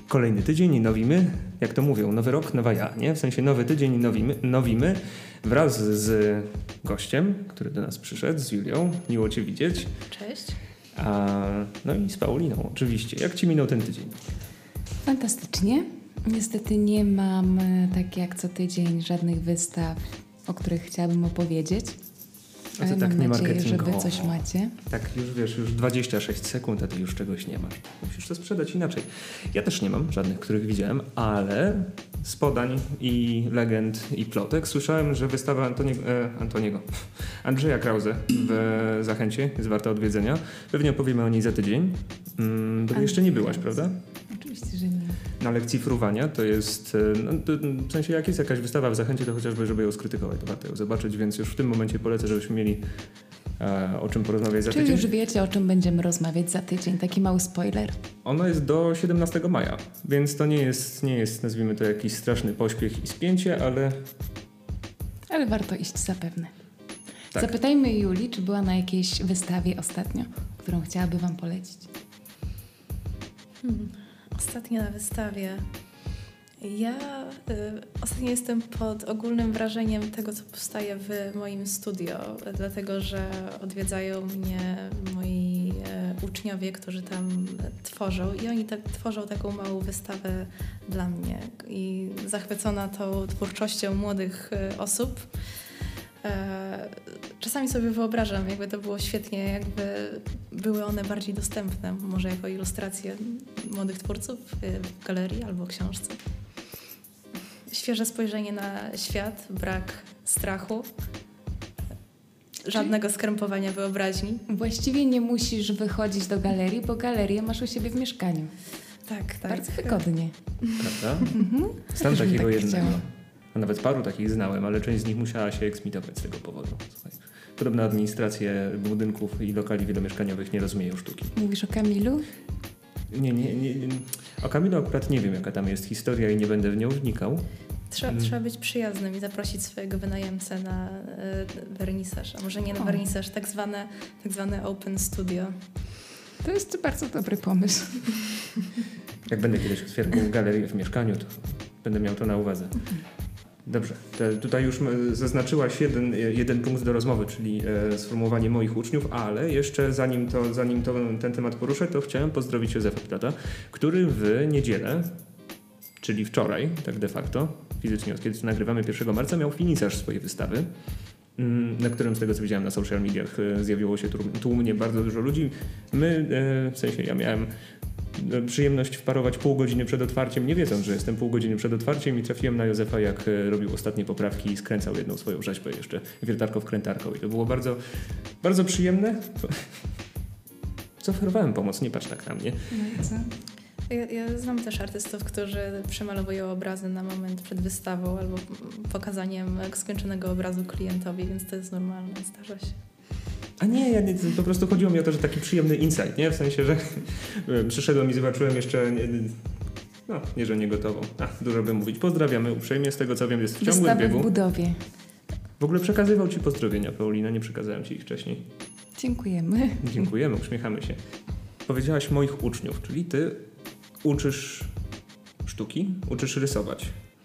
Kolejny tydzień nowimy, jak to mówią, nowy rok, nowa ja, nie? W sensie nowy tydzień nowimy wraz z gościem, który do nas przyszedł, z Julią. Miło Cię widzieć. Cześć. No i z Pauliną oczywiście. Jak Ci minął ten tydzień? Fantastycznie. Niestety nie mam, tak jak co tydzień, żadnych wystaw, o których chciałabym opowiedzieć. A to tak mam nie nadzieję, że marketingowo. Wy coś macie. Tak, już wiesz, już 26 sekund, a Ty już czegoś nie masz. Musisz to sprzedać inaczej. Ja też nie mam żadnych, których widziałem, ale z podań i legend i plotek słyszałem, że wystawa Andrzeja Krause w Zachęcie jest warta odwiedzenia. Pewnie opowiemy o niej za tydzień. Bo jeszcze nie byłaś, prawda? Oczywiście, że nie. Na lekcji fruwania to jest, w sensie jak jest jakaś wystawa w Zachęcie, to chociażby, żeby ją skrytykować, to warto ją zobaczyć, więc już w tym momencie polecę, żebyśmy mieli o czym porozmawiać za Czyli tydzień. już wiecie, o czym będziemy rozmawiać za tydzień. Taki mały spoiler. Ono jest do 17 maja, więc to nie jest, nazwijmy to, jakiś straszny pośpiech i spięcie, Ale warto iść zapewne. Tak. Zapytajmy Julii, czy była na jakiejś wystawie ostatnio, którą chciałaby Wam polecić. Ostatnio na wystawie. Ja ostatnio jestem pod ogólnym wrażeniem tego, co powstaje w moim studio, dlatego że odwiedzają mnie moi uczniowie, którzy tam tworzą i oni tak tworzą taką małą wystawę dla mnie. I zachwycona tą twórczością młodych osób, czasami sobie wyobrażam, jakby to było świetnie, jakby były one bardziej dostępne, może jako ilustracje młodych twórców w galerii albo książce. Świeże spojrzenie na świat, brak strachu, żadnego skrępowania wyobraźni. Właściwie nie musisz wychodzić do galerii, bo galerię masz u siebie w mieszkaniu. Tak. Bardzo wygodnie. prawda? Znam Też bym takiego tak jednego. chciała. A nawet paru takich znałem, ale część z nich musiała się eksmitować z tego powodu. Słuchaj. Podobne administracje budynków i lokali wielomieszkaniowych nie rozumieją sztuki. Mówisz o Kamilu? Nie. O Kamilu akurat nie wiem, jaka tam jest historia i nie będę w nią wnikał. Trzeba być przyjaznym i zaprosić swojego wynajemcę na wernisaż, a może nie na wernisaż, tak zwane open studio. To jest bardzo dobry pomysł. Jak będę kiedyś otwierał galerię w mieszkaniu, to będę miał to na uwadze. Dobrze, tutaj już zaznaczyłaś jeden punkt do rozmowy, czyli sformułowanie moich uczniów, ale jeszcze zanim ten temat poruszę, to chciałem pozdrowić Józefa Plata, który w niedzielę, czyli wczoraj, tak de facto, fizycznie od kiedy nagrywamy 1 marca, miał finisarz swojej wystawy, na którym, z tego co widziałem na social mediach, zjawiło się tłumnie bardzo dużo ludzi. W sensie ja miałem przyjemność wparować pół godziny przed otwarciem, nie wiedząc, że jestem pół godziny przed otwarciem i trafiłem na Józefa, jak robił ostatnie poprawki i skręcał jedną swoją rzeźbę jeszcze wiertarką-wkrętarką i to było bardzo, bardzo przyjemne. Zaoferowałem pomoc, nie patrz tak na mnie. No i co? Ja znam też artystów, którzy przemalowują obrazy na moment przed wystawą albo pokazaniem skończonego obrazu klientowi, więc to jest normalne, zdarza się. A nie, po prostu chodziło mi o to, że taki przyjemny insight, nie? W sensie, że przyszedłem i zobaczyłem jeszcze, nie, że nie gotową. Dużo by mówić. Pozdrawiamy uprzejmie, z tego co wiem jest w ciągłym Wystawy biegu. w budowie. W ogóle przekazywał Ci pozdrowienia, Paulina, nie przekazałem Ci ich wcześniej. Dziękujemy. Dziękujemy, uśmiechamy się. Powiedziałaś moich uczniów, czyli Ty uczysz sztuki, uczysz rysować.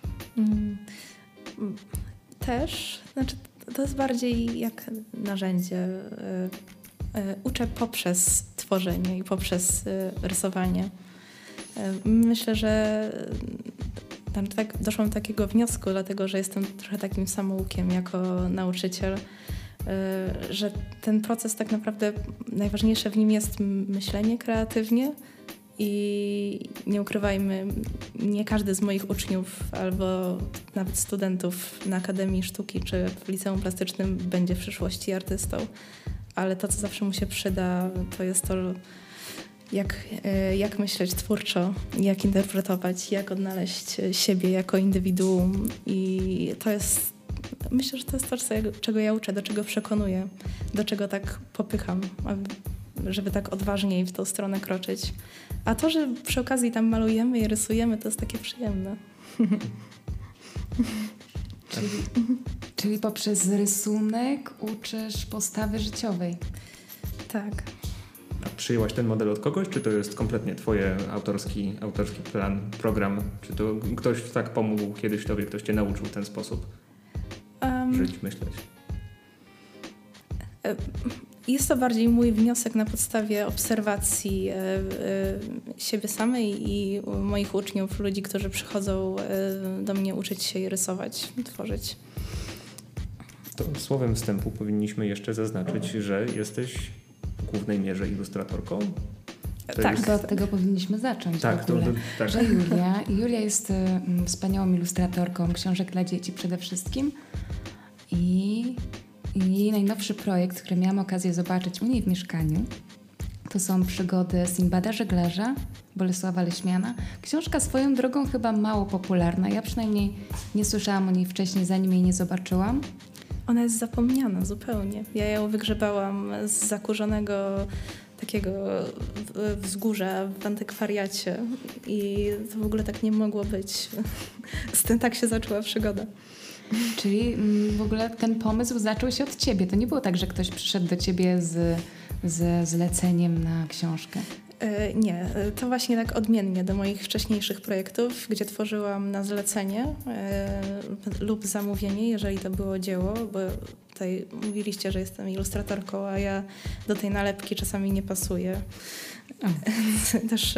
Też, to jest bardziej jak narzędzie. Uczę poprzez tworzenie i poprzez rysowanie. Myślę, że tak doszłam do takiego wniosku, dlatego że jestem trochę takim samoukiem jako nauczyciel, że ten proces tak naprawdę najważniejsze w nim jest myślenie kreatywnie i nie ukrywajmy, nie każdy z moich uczniów albo nawet studentów na Akademii Sztuki czy w Liceum Plastycznym będzie w przyszłości artystą, ale to, co zawsze mu się przyda, to jest to, jak myśleć twórczo, jak interpretować, jak odnaleźć siebie jako indywiduum i to jest, myślę, że to jest to, czego ja uczę, do czego przekonuję, do czego tak popycham, żeby tak odważniej w tą stronę kroczyć. A to, że przy okazji tam malujemy i rysujemy, to jest takie przyjemne. Czyli poprzez rysunek uczysz postawy życiowej. Tak. A przyjęłaś ten model od kogoś, czy to jest kompletnie twoje autorski plan, program? Czy to ktoś tak pomógł kiedyś tobie, ktoś cię nauczył w ten sposób żyć, myśleć? Jest to bardziej mój wniosek na podstawie obserwacji siebie samej i moich uczniów, ludzi, którzy przychodzą do mnie uczyć się i rysować, tworzyć. To słowem wstępu powinniśmy jeszcze zaznaczyć, że jesteś w głównej mierze ilustratorką. Tak. Chyba od tego powinniśmy zacząć. Tak, tak. Że Julia jest wspaniałą ilustratorką książek dla dzieci przede wszystkim i jej najnowszy projekt, który miałam okazję zobaczyć u niej w mieszkaniu, to są przygody Sinbada Żeglarza, Bolesława Leśmiana. Książka swoją drogą chyba mało popularna. Ja przynajmniej nie słyszałam o niej wcześniej, zanim jej nie zobaczyłam. Ona jest zapomniana zupełnie. Ja ją wygrzebałam z zakurzonego takiego wzgórza w antykwariacie i to w ogóle tak nie mogło być. Tak się zaczęła przygoda. Czyli w ogóle ten pomysł zaczął się od ciebie. To nie było tak, że ktoś przyszedł do ciebie z zleceniem na książkę. Nie, to właśnie tak odmiennie do moich wcześniejszych projektów, gdzie tworzyłam na zlecenie lub zamówienie, jeżeli to było dzieło, bo tutaj mówiliście, że jestem ilustratorką, a ja do tej nalepki czasami nie pasuję. Też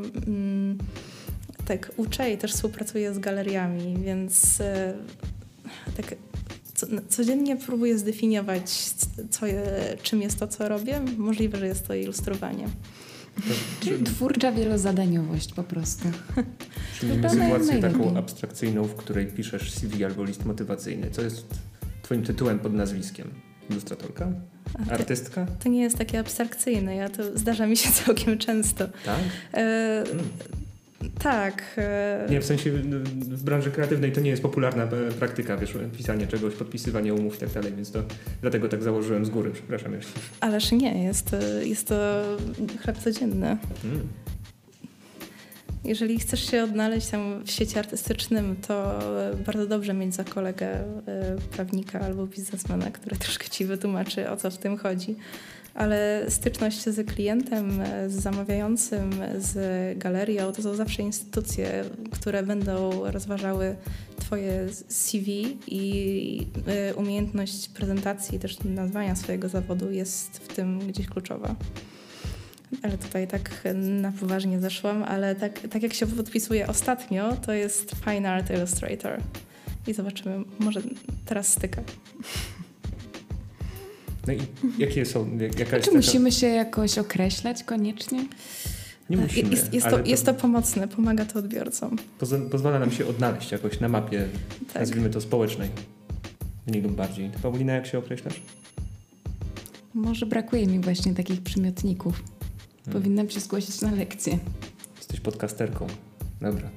tak uczę i też współpracuję z galeriami, więc tak codziennie próbuję zdefiniować, czym jest to, co robię. Możliwe, że jest to ilustrowanie. Czyli twórcza wielozadaniowość po prostu. Czyli mamy sytuację taką abstrakcyjną, w której piszesz CV albo list motywacyjny. Co jest twoim tytułem pod nazwiskiem? Ilustratorka? Artystka? To nie jest takie abstrakcyjne. To zdarza mi się całkiem często. Tak? Tak. Nie, w sensie w branży kreatywnej to nie jest popularna praktyka, wiesz, pisanie czegoś, podpisywanie umów i tak dalej, więc to dlatego tak założyłem z góry, przepraszam jeszcze. Ależ nie, jest to chleb codzienny. Jeżeli chcesz się odnaleźć tam w świecie artystycznym, to bardzo dobrze mieć za kolegę prawnika albo biznesmena, który troszkę ci wytłumaczy, o co w tym chodzi. Ale styczność z klientem, z zamawiającym, z galerią, to są zawsze instytucje, które będą rozważały twoje CV i umiejętność prezentacji, też nazwania swojego zawodu jest w tym gdzieś kluczowa. Ale tutaj tak na poważnie zeszłam, ale tak jak się podpisuje ostatnio, to jest Fine Art Illustrator. I zobaczymy, może teraz styka. No i jakie są? Czy musimy się jakoś określać koniecznie? Nie musimy. Jest to pomocne, pomaga to odbiorcom. Pozwala nam się odnaleźć jakoś na mapie, tak. Nazwijmy to społecznej. Mniej lub bardziej. Paulina, jak się określasz? Może brakuje mi właśnie takich przymiotników. Powinnam się zgłosić na lekcję. Jesteś podcasterką. Dobra.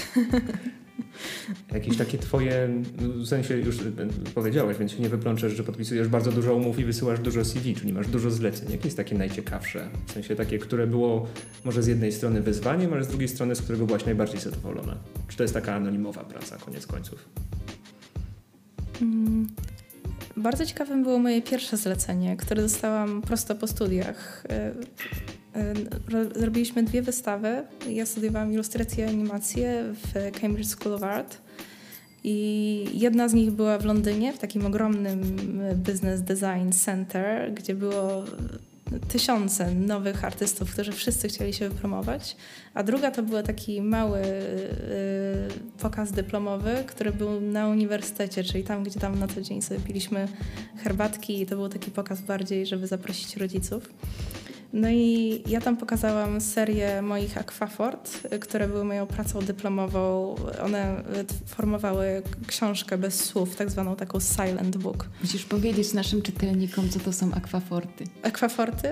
Jakieś takie twoje, w sensie już powiedziałeś, więc się nie wyplączesz, że podpisujesz bardzo dużo umów i wysyłasz dużo CV, czyli masz dużo zleceń. Jakie jest takie najciekawsze? W sensie takie, które było może z jednej strony wyzwaniem, ale z drugiej strony, z którego byłaś najbardziej zadowolona? Czy to jest taka anonimowa praca, koniec końców? Bardzo ciekawym było moje pierwsze zlecenie, które dostałam prosto po studiach. Zrobiliśmy 2 wystawy. Ja studiowałam ilustrację i animację w Cambridge School of Art i jedna z nich była w Londynie, w takim ogromnym Business Design Center, gdzie było tysiące nowych artystów, którzy wszyscy chcieli się wypromować, a druga to był taki mały pokaz dyplomowy, który był na uniwersytecie, czyli tam, gdzie tam na co dzień sobie piliśmy herbatki i to był taki pokaz bardziej, żeby zaprosić rodziców. No i ja tam pokazałam serię moich aquafort, które były moją pracą dyplomową. One formowały książkę bez słów, tak zwaną taką silent book. Musisz powiedzieć naszym czytelnikom, co to są aquaforty. Aquaforty?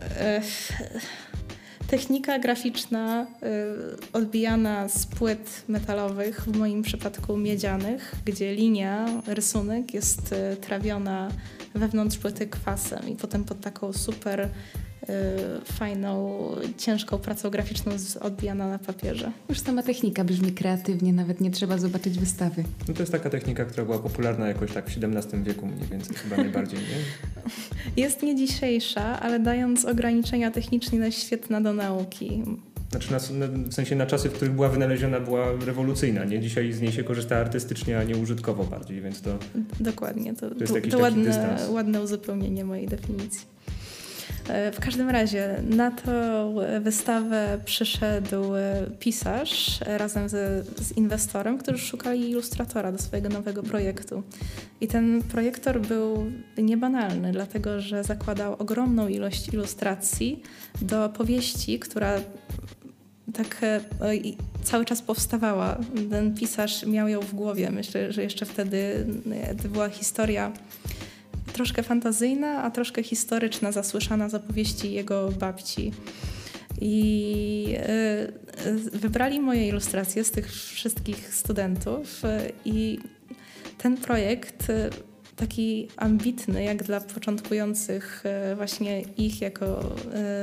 Technika graficzna odbijana z płyt metalowych, w moim przypadku miedzianych, gdzie linia, rysunek jest trawiona wewnątrz płyty kwasem i potem pod taką super fajną, ciężką pracą graficzną odbijana na papierze. Już sama technika brzmi kreatywnie, nawet nie trzeba zobaczyć wystawy. No to jest taka technika, która była popularna jakoś tak w XVII wieku mniej więcej, chyba najbardziej, nie? Jest nie dzisiejsza, ale dając ograniczenia techniczne, jest świetna do nauki. Znaczy w sensie na czasy, w których była wynaleziona, była rewolucyjna, nie? Dzisiaj z niej się korzysta artystycznie, a nie użytkowo bardziej, więc to... Dokładnie, to jest jakiś to taki ładne uzupełnienie mojej definicji. W każdym razie na tą wystawę przyszedł pisarz razem z inwestorem, którzy szukali ilustratora do swojego nowego projektu. I ten projektor był niebanalny, dlatego że zakładał ogromną ilość ilustracji do powieści, która tak cały czas powstawała. Ten pisarz miał ją w głowie. Myślę, że jeszcze wtedy to była historia troszkę fantazyjna, a troszkę historyczna, zasłyszana z opowieści jego babci. I wybrali moje ilustracje z tych wszystkich studentów i ten projekt, taki ambitny jak dla początkujących właśnie ich jako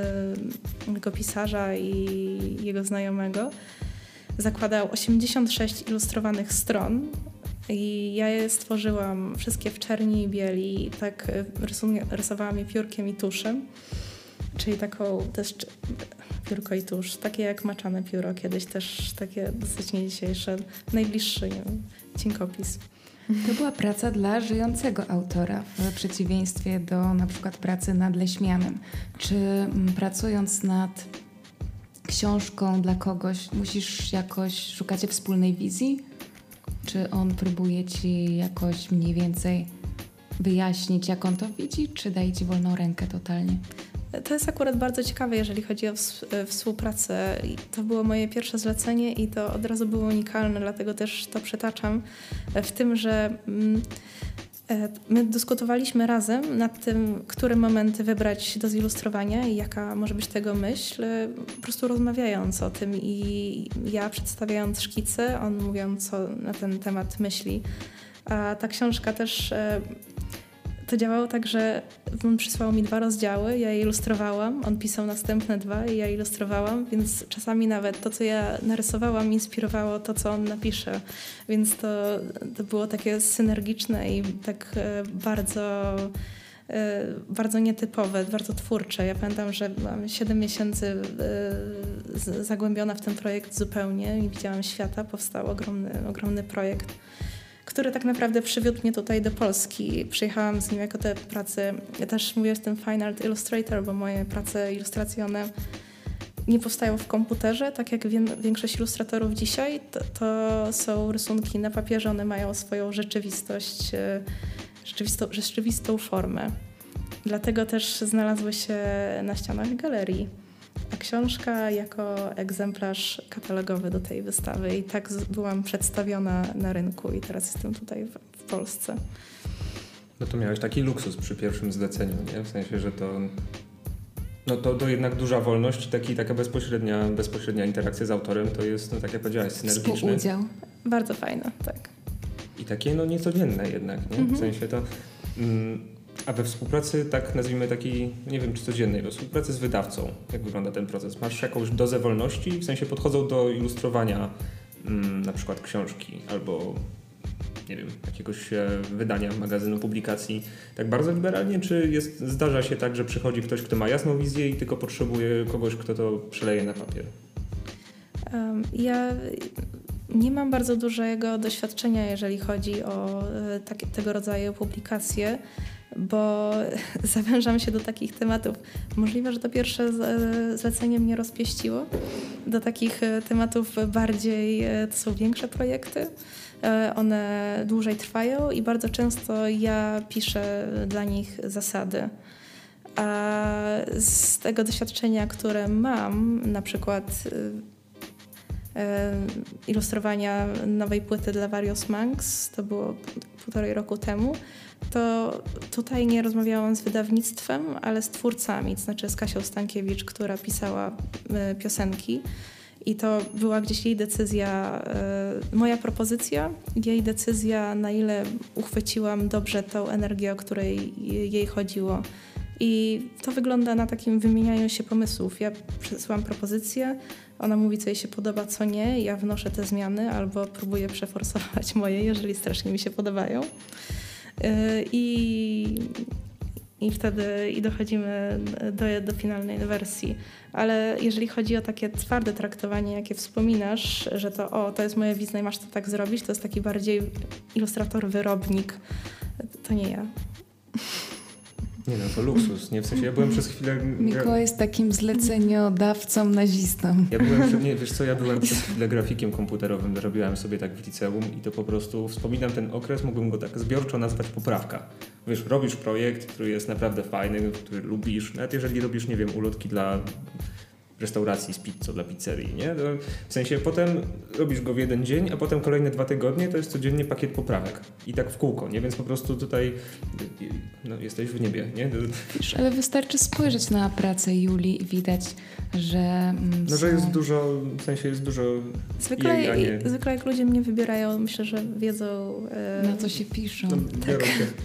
pisarza i jego znajomego, zakładał 86 ilustrowanych stron. I ja je stworzyłam wszystkie w czerni i bieli, tak rysowałam je piórkiem i tuszem, czyli taką też piórko i tusz, takie jak maczane pióro, kiedyś też takie dosyć nie dzisiejsze, najbliższy cienkopis. To była praca dla żyjącego autora, w przeciwieństwie do na przykład pracy nad Leśmianem. Czy pracując nad książką dla kogoś szukacie wspólnej wizji? Czy on próbuje ci jakoś mniej więcej wyjaśnić, jak on to widzi, czy daje ci wolną rękę totalnie? To jest akurat bardzo ciekawe, jeżeli chodzi o współpracę. To było moje pierwsze zlecenie i to od razu było unikalne, dlatego też to przytaczam w tym, że my dyskutowaliśmy razem nad tym, które momenty wybrać do zilustrowania i jaka może być tego myśl, po prostu rozmawiając o tym i ja przedstawiając szkice, on mówiąc, co na ten temat myśli. A ta książka też to działało tak, że on przysłał mi 2 rozdziały, ja je ilustrowałam, on pisał następne 2 i ja ilustrowałam, więc czasami nawet to, co ja narysowałam, inspirowało to, co on napisze. Więc to było takie synergiczne i tak bardzo nietypowe, bardzo twórcze. Ja pamiętam, że mam 7 miesięcy zagłębiona w ten projekt zupełnie, nie widziałam świata, powstał ogromny projekt, który tak naprawdę przywiódł mnie tutaj do Polski. Przyjechałam z nim jako te prace, ja też mówię, jestem Fine Art Illustrator, bo moje prace ilustracyjne nie powstają w komputerze, tak jak większość ilustratorów dzisiaj. To są rysunki na papierze, one mają swoją rzeczywistość, rzeczywistą formę. Dlatego też znalazły się na ścianach galerii. A książka jako egzemplarz katalogowy do tej wystawy i tak byłam przedstawiona na rynku i teraz jestem tutaj w Polsce. No to miałeś taki luksus przy pierwszym zleceniu, nie? W sensie, że to jednak duża wolność, taka bezpośrednia interakcja z autorem to jest, tak jak powiedziałaś, synergiczne. Współudział. Bardzo fajne, tak. I takie niecodzienne jednak, nie? W sensie to... A we współpracy, tak nazwijmy takiej, nie wiem czy codziennej, we współpracy z wydawcą, jak wygląda ten proces? Masz jakąś dozę wolności? W sensie podchodzą do ilustrowania na przykład książki albo, nie wiem, jakiegoś wydania, magazynu, publikacji tak bardzo liberalnie? Czy zdarza się tak, że przychodzi ktoś, kto ma jasną wizję i tylko potrzebuje kogoś, kto to przeleje na papier? Ja nie mam bardzo dużego doświadczenia, jeżeli chodzi o tego rodzaju publikacje, bo zawężam się do takich tematów. Możliwe, że to pierwsze zlecenie mnie rozpieściło do takich tematów bardziej, to są większe projekty. One dłużej trwają i bardzo często ja piszę dla nich zasady. A z tego doświadczenia, które mam, na przykład ilustrowania nowej płyty dla Various Monks, to było 1,5 roku temu, to tutaj nie rozmawiałam z wydawnictwem, ale z twórcami, to znaczy z Kasią Stankiewicz, która pisała piosenki i to była gdzieś jej decyzja, moja propozycja, jej decyzja, na ile uchwyciłam dobrze tą energię, o której jej chodziło. I to wygląda na takim wymienianiu się pomysłów. Ja przesyłam propozycję, ona mówi, co jej się podoba, co nie. Ja wnoszę te zmiany albo próbuję przeforsować moje, jeżeli strasznie mi się podobają. I wtedy dochodzimy do finalnej wersji. Ale jeżeli chodzi o takie twarde traktowanie, jakie wspominasz, że to jest moja wizja i masz to tak zrobić, to jest taki bardziej ilustrator-wyrobnik. To nie ja. Nie no, to luksus, nie? W sensie ja byłem przez chwilę... Mikołaj jest takim zleceniodawcą, nazistą. Ja byłem przez chwilę grafikiem komputerowym, robiłem sobie tak w liceum i to po prostu wspominam ten okres, mógłbym go tak zbiorczo nazwać poprawka. Wiesz, robisz projekt, który jest naprawdę fajny, który lubisz, nawet jeżeli robisz, nie wiem, ulotki dla restauracji z pizzą, dla pizzerii, nie? To w sensie potem robisz go w jeden dzień, a potem kolejne 2 tygodnie to jest codziennie pakiet poprawek. I tak w kółko, nie? Więc po prostu tutaj jesteś w niebie, nie? Wiesz, ale wystarczy spojrzeć na pracę Julii i widać, że że jest dużo, w sensie jest dużo zwykle jak ludzie mnie wybierają, myślę, że wiedzą... na co się piszą. Tak.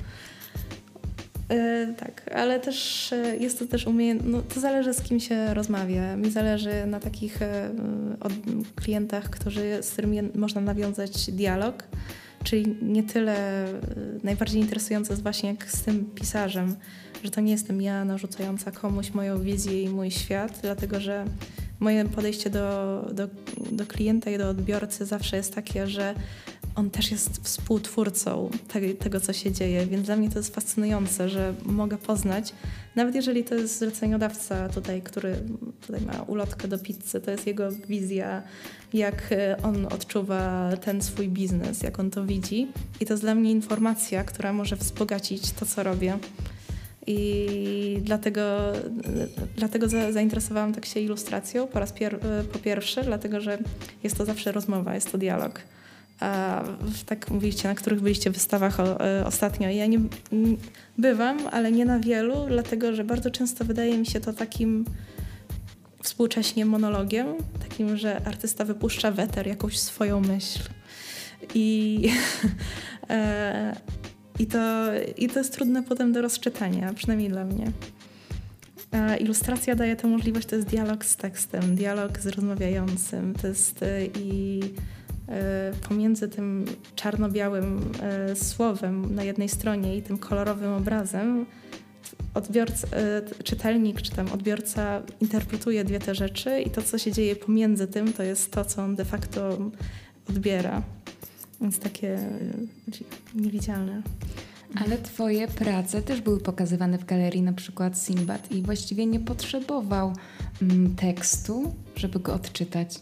Tak, ale też jest to też to zależy, z kim się rozmawia. Mi zależy na takich klientach, z którymi można nawiązać dialog, czyli nie tyle najbardziej interesujące jest właśnie jak z tym pisarzem, że to nie jestem ja narzucająca komuś moją wizję i mój świat, dlatego że moje podejście do klienta i do odbiorcy zawsze jest takie, że on też jest współtwórcą tego, co się dzieje, więc dla mnie to jest fascynujące, że mogę poznać, nawet jeżeli to jest zleceniodawca który tutaj ma ulotkę do pizzy, to jest jego wizja, jak on odczuwa ten swój biznes, jak on to widzi i to jest dla mnie informacja, która może wzbogacić to, co robię. I dlatego zainteresowałam tak się ilustracją po pierwsze, dlatego że jest to zawsze rozmowa, jest to dialog. A tak mówiliście, na których byliście wystawach ostatnio. Ja nie bywam, ale nie na wielu, dlatego że bardzo często wydaje mi się to takim współcześnie monologiem, takim, że artysta wypuszcza w eter jakąś swoją myśl. I to jest trudne potem do rozczytania, przynajmniej dla mnie. A ilustracja daje tę możliwość, to jest dialog z tekstem, dialog z rozmawiającym, to jest pomiędzy tym czarno-białym słowem na jednej stronie i tym kolorowym obrazem czytelnik czy tam odbiorca interpretuje dwie te rzeczy i to, co się dzieje pomiędzy tym, to jest to, co on de facto odbiera. Więc takie niewidzialne. Ale twoje prace też były pokazywane w galerii, na przykład Sinbad, i właściwie nie potrzebował tekstu, żeby go odczytać.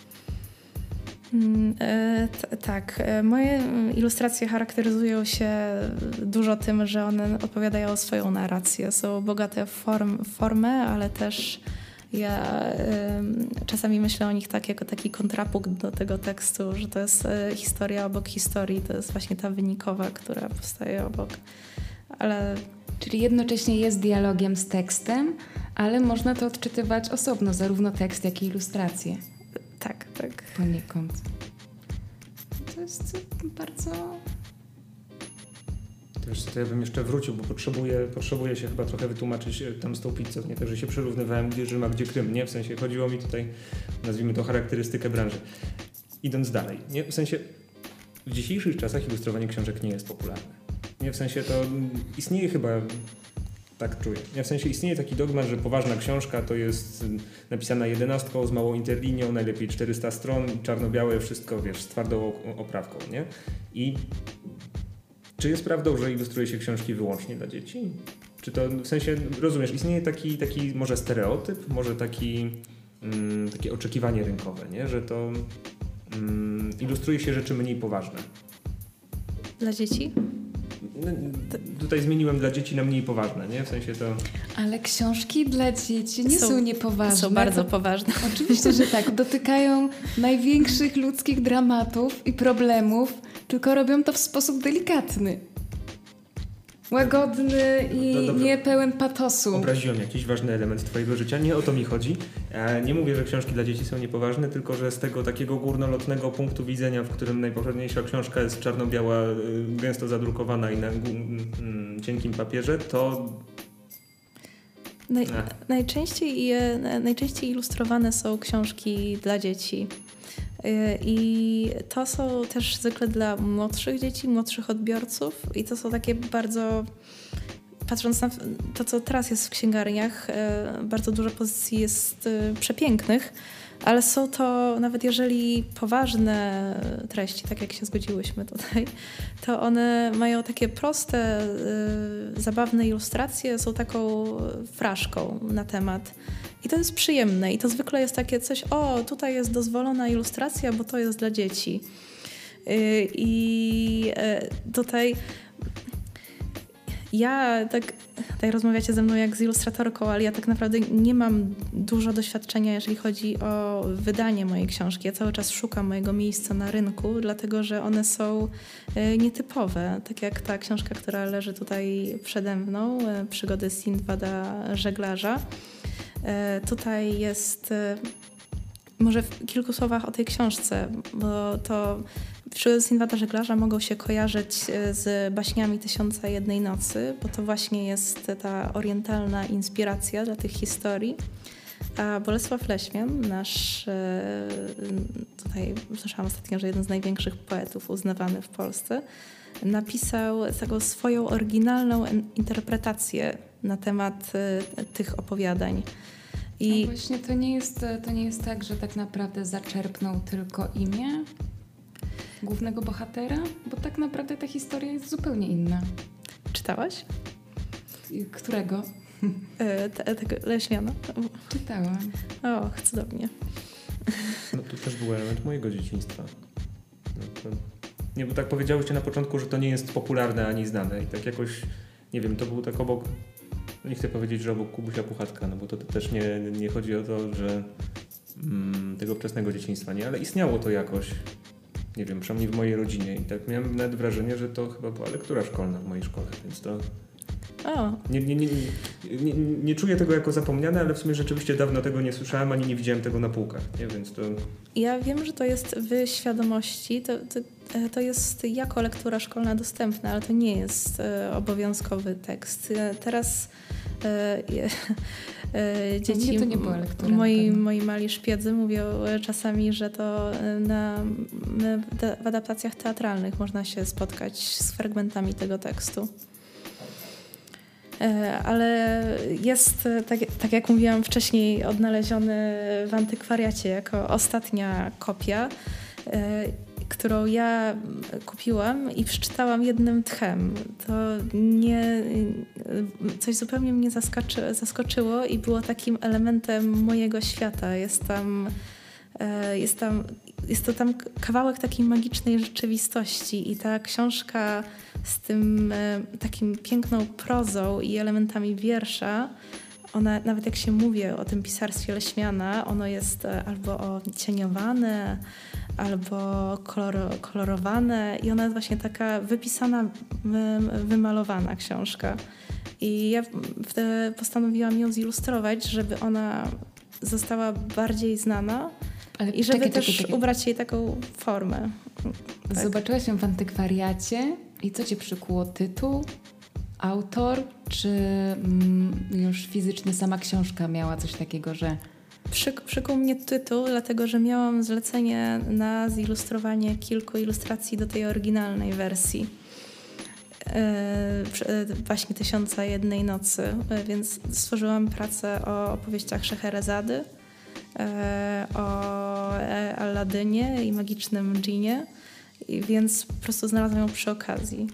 Tak. Moje ilustracje charakteryzują się dużo tym, że one odpowiadają o swoją narrację. Są bogate w formę, ale też ja czasami myślę o nich tak jako taki kontrapunkt do tego tekstu, że to jest historia obok historii. To jest właśnie ta wynikowa, która powstaje obok. Czyli jednocześnie jest dialogiem z tekstem, ale można to odczytywać osobno, zarówno tekst, jak i ilustracje. Tak. Poniekąd. To jest bardzo... To ja bym jeszcze wrócił, bo potrzebuję się chyba trochę wytłumaczyć tam z tą pizzą. Nie to, że się przyrównywałem, gdzie Rzym, a gdzie Krym. Nie, w sensie chodziło mi tutaj, nazwijmy to, charakterystykę branży. Idąc dalej. Nie, w sensie w dzisiejszych czasach ilustrowanie książek nie jest popularne. Nie, w sensie to istnieje chyba... Tak czuję. W sensie istnieje taki dogmat, że poważna książka to jest napisana 11 z małą interlinią, najlepiej 400 stron, czarno-białe, wszystko, wiesz, z twardą oprawką, nie? I czy jest prawdą, że ilustruje się książki wyłącznie dla dzieci? Czy to, w sensie, rozumiesz, istnieje taki może stereotyp, może takie oczekiwanie rynkowe, nie? Że to ilustruje się rzeczy mniej poważne. Dla dzieci? Tutaj zmieniłem dla dzieci na mniej poważne, nie? W sensie to... Ale książki dla dzieci nie są niepoważne. Są bardzo poważne. Oczywiście, że tak. Dotykają największych ludzkich dramatów i problemów, tylko robią to w sposób delikatny. Łagodny i nie pełen patosu. Obraziłem jakiś ważny element twojego życia. Nie o to mi chodzi. Nie mówię, że książki dla dzieci są niepoważne, tylko że z tego takiego górnolotnego punktu widzenia, w którym najpoważniejsza książka jest czarno-biała, gęsto zadrukowana i na cienkim papierze, to Najczęściej ilustrowane są książki dla dzieci. I to są też zwykle dla młodszych dzieci, młodszych odbiorców i to są takie bardzo, patrząc na to, co teraz jest w księgarniach, bardzo dużo pozycji jest przepięknych, ale są to, nawet jeżeli poważne treści, tak jak się zgodziłyśmy tutaj, to one mają takie proste, zabawne ilustracje, są taką fraszką na temat. I to jest przyjemne i to zwykle jest takie coś, tutaj jest dozwolona ilustracja, bo to jest dla dzieci. I tutaj ja tutaj rozmawiacie ze mną jak z ilustratorką, ale ja tak naprawdę nie mam dużo doświadczenia, jeżeli chodzi o wydanie mojej książki. Ja cały czas szukam mojego miejsca na rynku, dlatego że one są nietypowe. Tak jak ta książka, która leży tutaj przede mną, Przygody Sindbada Żeglarza. Tutaj jest, może w kilku słowach o tej książce, bo to Przygody Sindbada Żeglarza mogą się kojarzyć z baśniami 1001 nocy, bo to właśnie jest ta orientalna inspiracja dla tych historii. A Bolesław Leśmian, nasz, tutaj słyszałam ostatnio, że jeden z największych poetów uznawany w Polsce, napisał taką swoją oryginalną interpretację na temat tych opowiadań. I właśnie to nie jest tak, że tak naprawdę zaczerpnął tylko imię głównego bohatera, bo tak naprawdę ta historia jest zupełnie inna. Czytałaś? Którego? Tego Leśmiana. Czytałam. Cudownie. No to też był element mojego dzieciństwa. Nie, bo tak powiedziałyście na początku, że to nie jest popularne ani znane i tak jakoś, nie wiem, to był tak obok, nie chcę powiedzieć, że obok Kubusia Puchatka, no bo to też nie chodzi o to, że tego wczesnego dzieciństwa, nie, ale istniało to jakoś, nie wiem, przynajmniej w mojej rodzinie i tak miałem nawet wrażenie, że to chyba była lektura szkolna w mojej szkole, więc to nie czuję tego jako zapomniane, ale w sumie rzeczywiście dawno tego nie słyszałem, ani nie widziałem tego na półkach, nie? Więc to... Ja wiem, że to jest w świadomości, to jest jako lektura szkolna dostępna, ale to nie jest obowiązkowy tekst. Teraz dzieci, to nie była lektura, moi mali szpiedzy mówią czasami, że to w adaptacjach teatralnych można się spotkać z fragmentami tego tekstu. Ale jest, tak jak mówiłam wcześniej, odnaleziony w antykwariacie jako ostatnia kopia, którą ja kupiłam i przeczytałam jednym tchem. To coś zupełnie mnie zaskoczyło i było takim elementem mojego świata. Jest to tam kawałek takiej magicznej rzeczywistości i ta książka z tym takim piękną prozą i elementami wiersza, ona, nawet jak się mówi o tym pisarstwie Leśmiana, ono jest albo cieniowane, albo kolorowane i ona jest właśnie taka wypisana, wymalowana książka. I ja postanowiłam ją zilustrować, żeby ona została bardziej znana. I żeby też ubrać jej taką formę. Tak. Zobaczyłaś ją w antykwariacie i co cię przykuło? Tytuł? Autor? Czy już fizycznie sama książka miała coś takiego, że... Przykuł mnie tytuł, dlatego że miałam zlecenie na zilustrowanie kilku ilustracji do tej oryginalnej wersji. Właśnie 1001 nocy. Więc stworzyłam pracę o opowieściach Szeherezady, o Aladynie i magicznym dżinie, więc po prostu znalazłam ją przy okazji.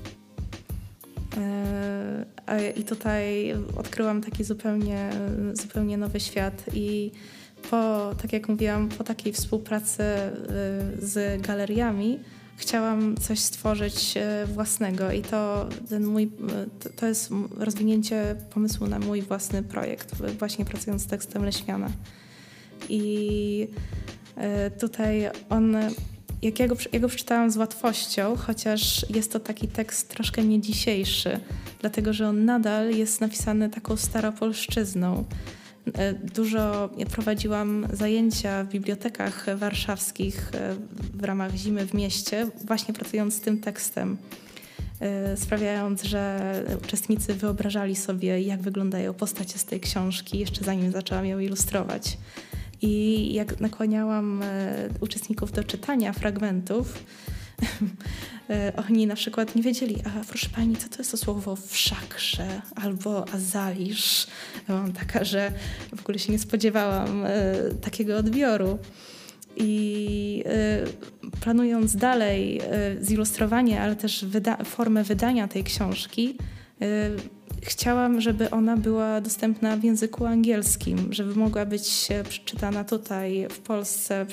I tutaj odkryłam taki zupełnie nowy świat i tak jak mówiłam, po takiej współpracy z galeriami chciałam coś stworzyć własnego i to jest rozwinięcie pomysłu na mój własny projekt, właśnie pracując z tekstem Leśmiana. I tutaj ja go przeczytałam z łatwością, chociaż jest to taki tekst troszkę nie dzisiejszy, dlatego że on nadal jest napisany taką staropolszczyzną. Ja prowadziłam zajęcia w bibliotekach warszawskich w ramach Zimy w mieście, właśnie pracując z tym tekstem. sprawiając, że uczestnicy wyobrażali sobie, jak wyglądają postacie z tej książki, jeszcze zanim zaczęłam ją ilustrować. I jak nakłaniałam uczestników do czytania fragmentów, oni na przykład nie wiedzieli, a proszę pani, co to jest to słowo wszakże albo azalisz. Ja mam taka, że w ogóle się nie spodziewałam takiego odbioru. I planując dalej zilustrowanie, ale też formę wydania tej książki, chciałam, żeby ona była dostępna w języku angielskim, żeby mogła być przeczytana tutaj w Polsce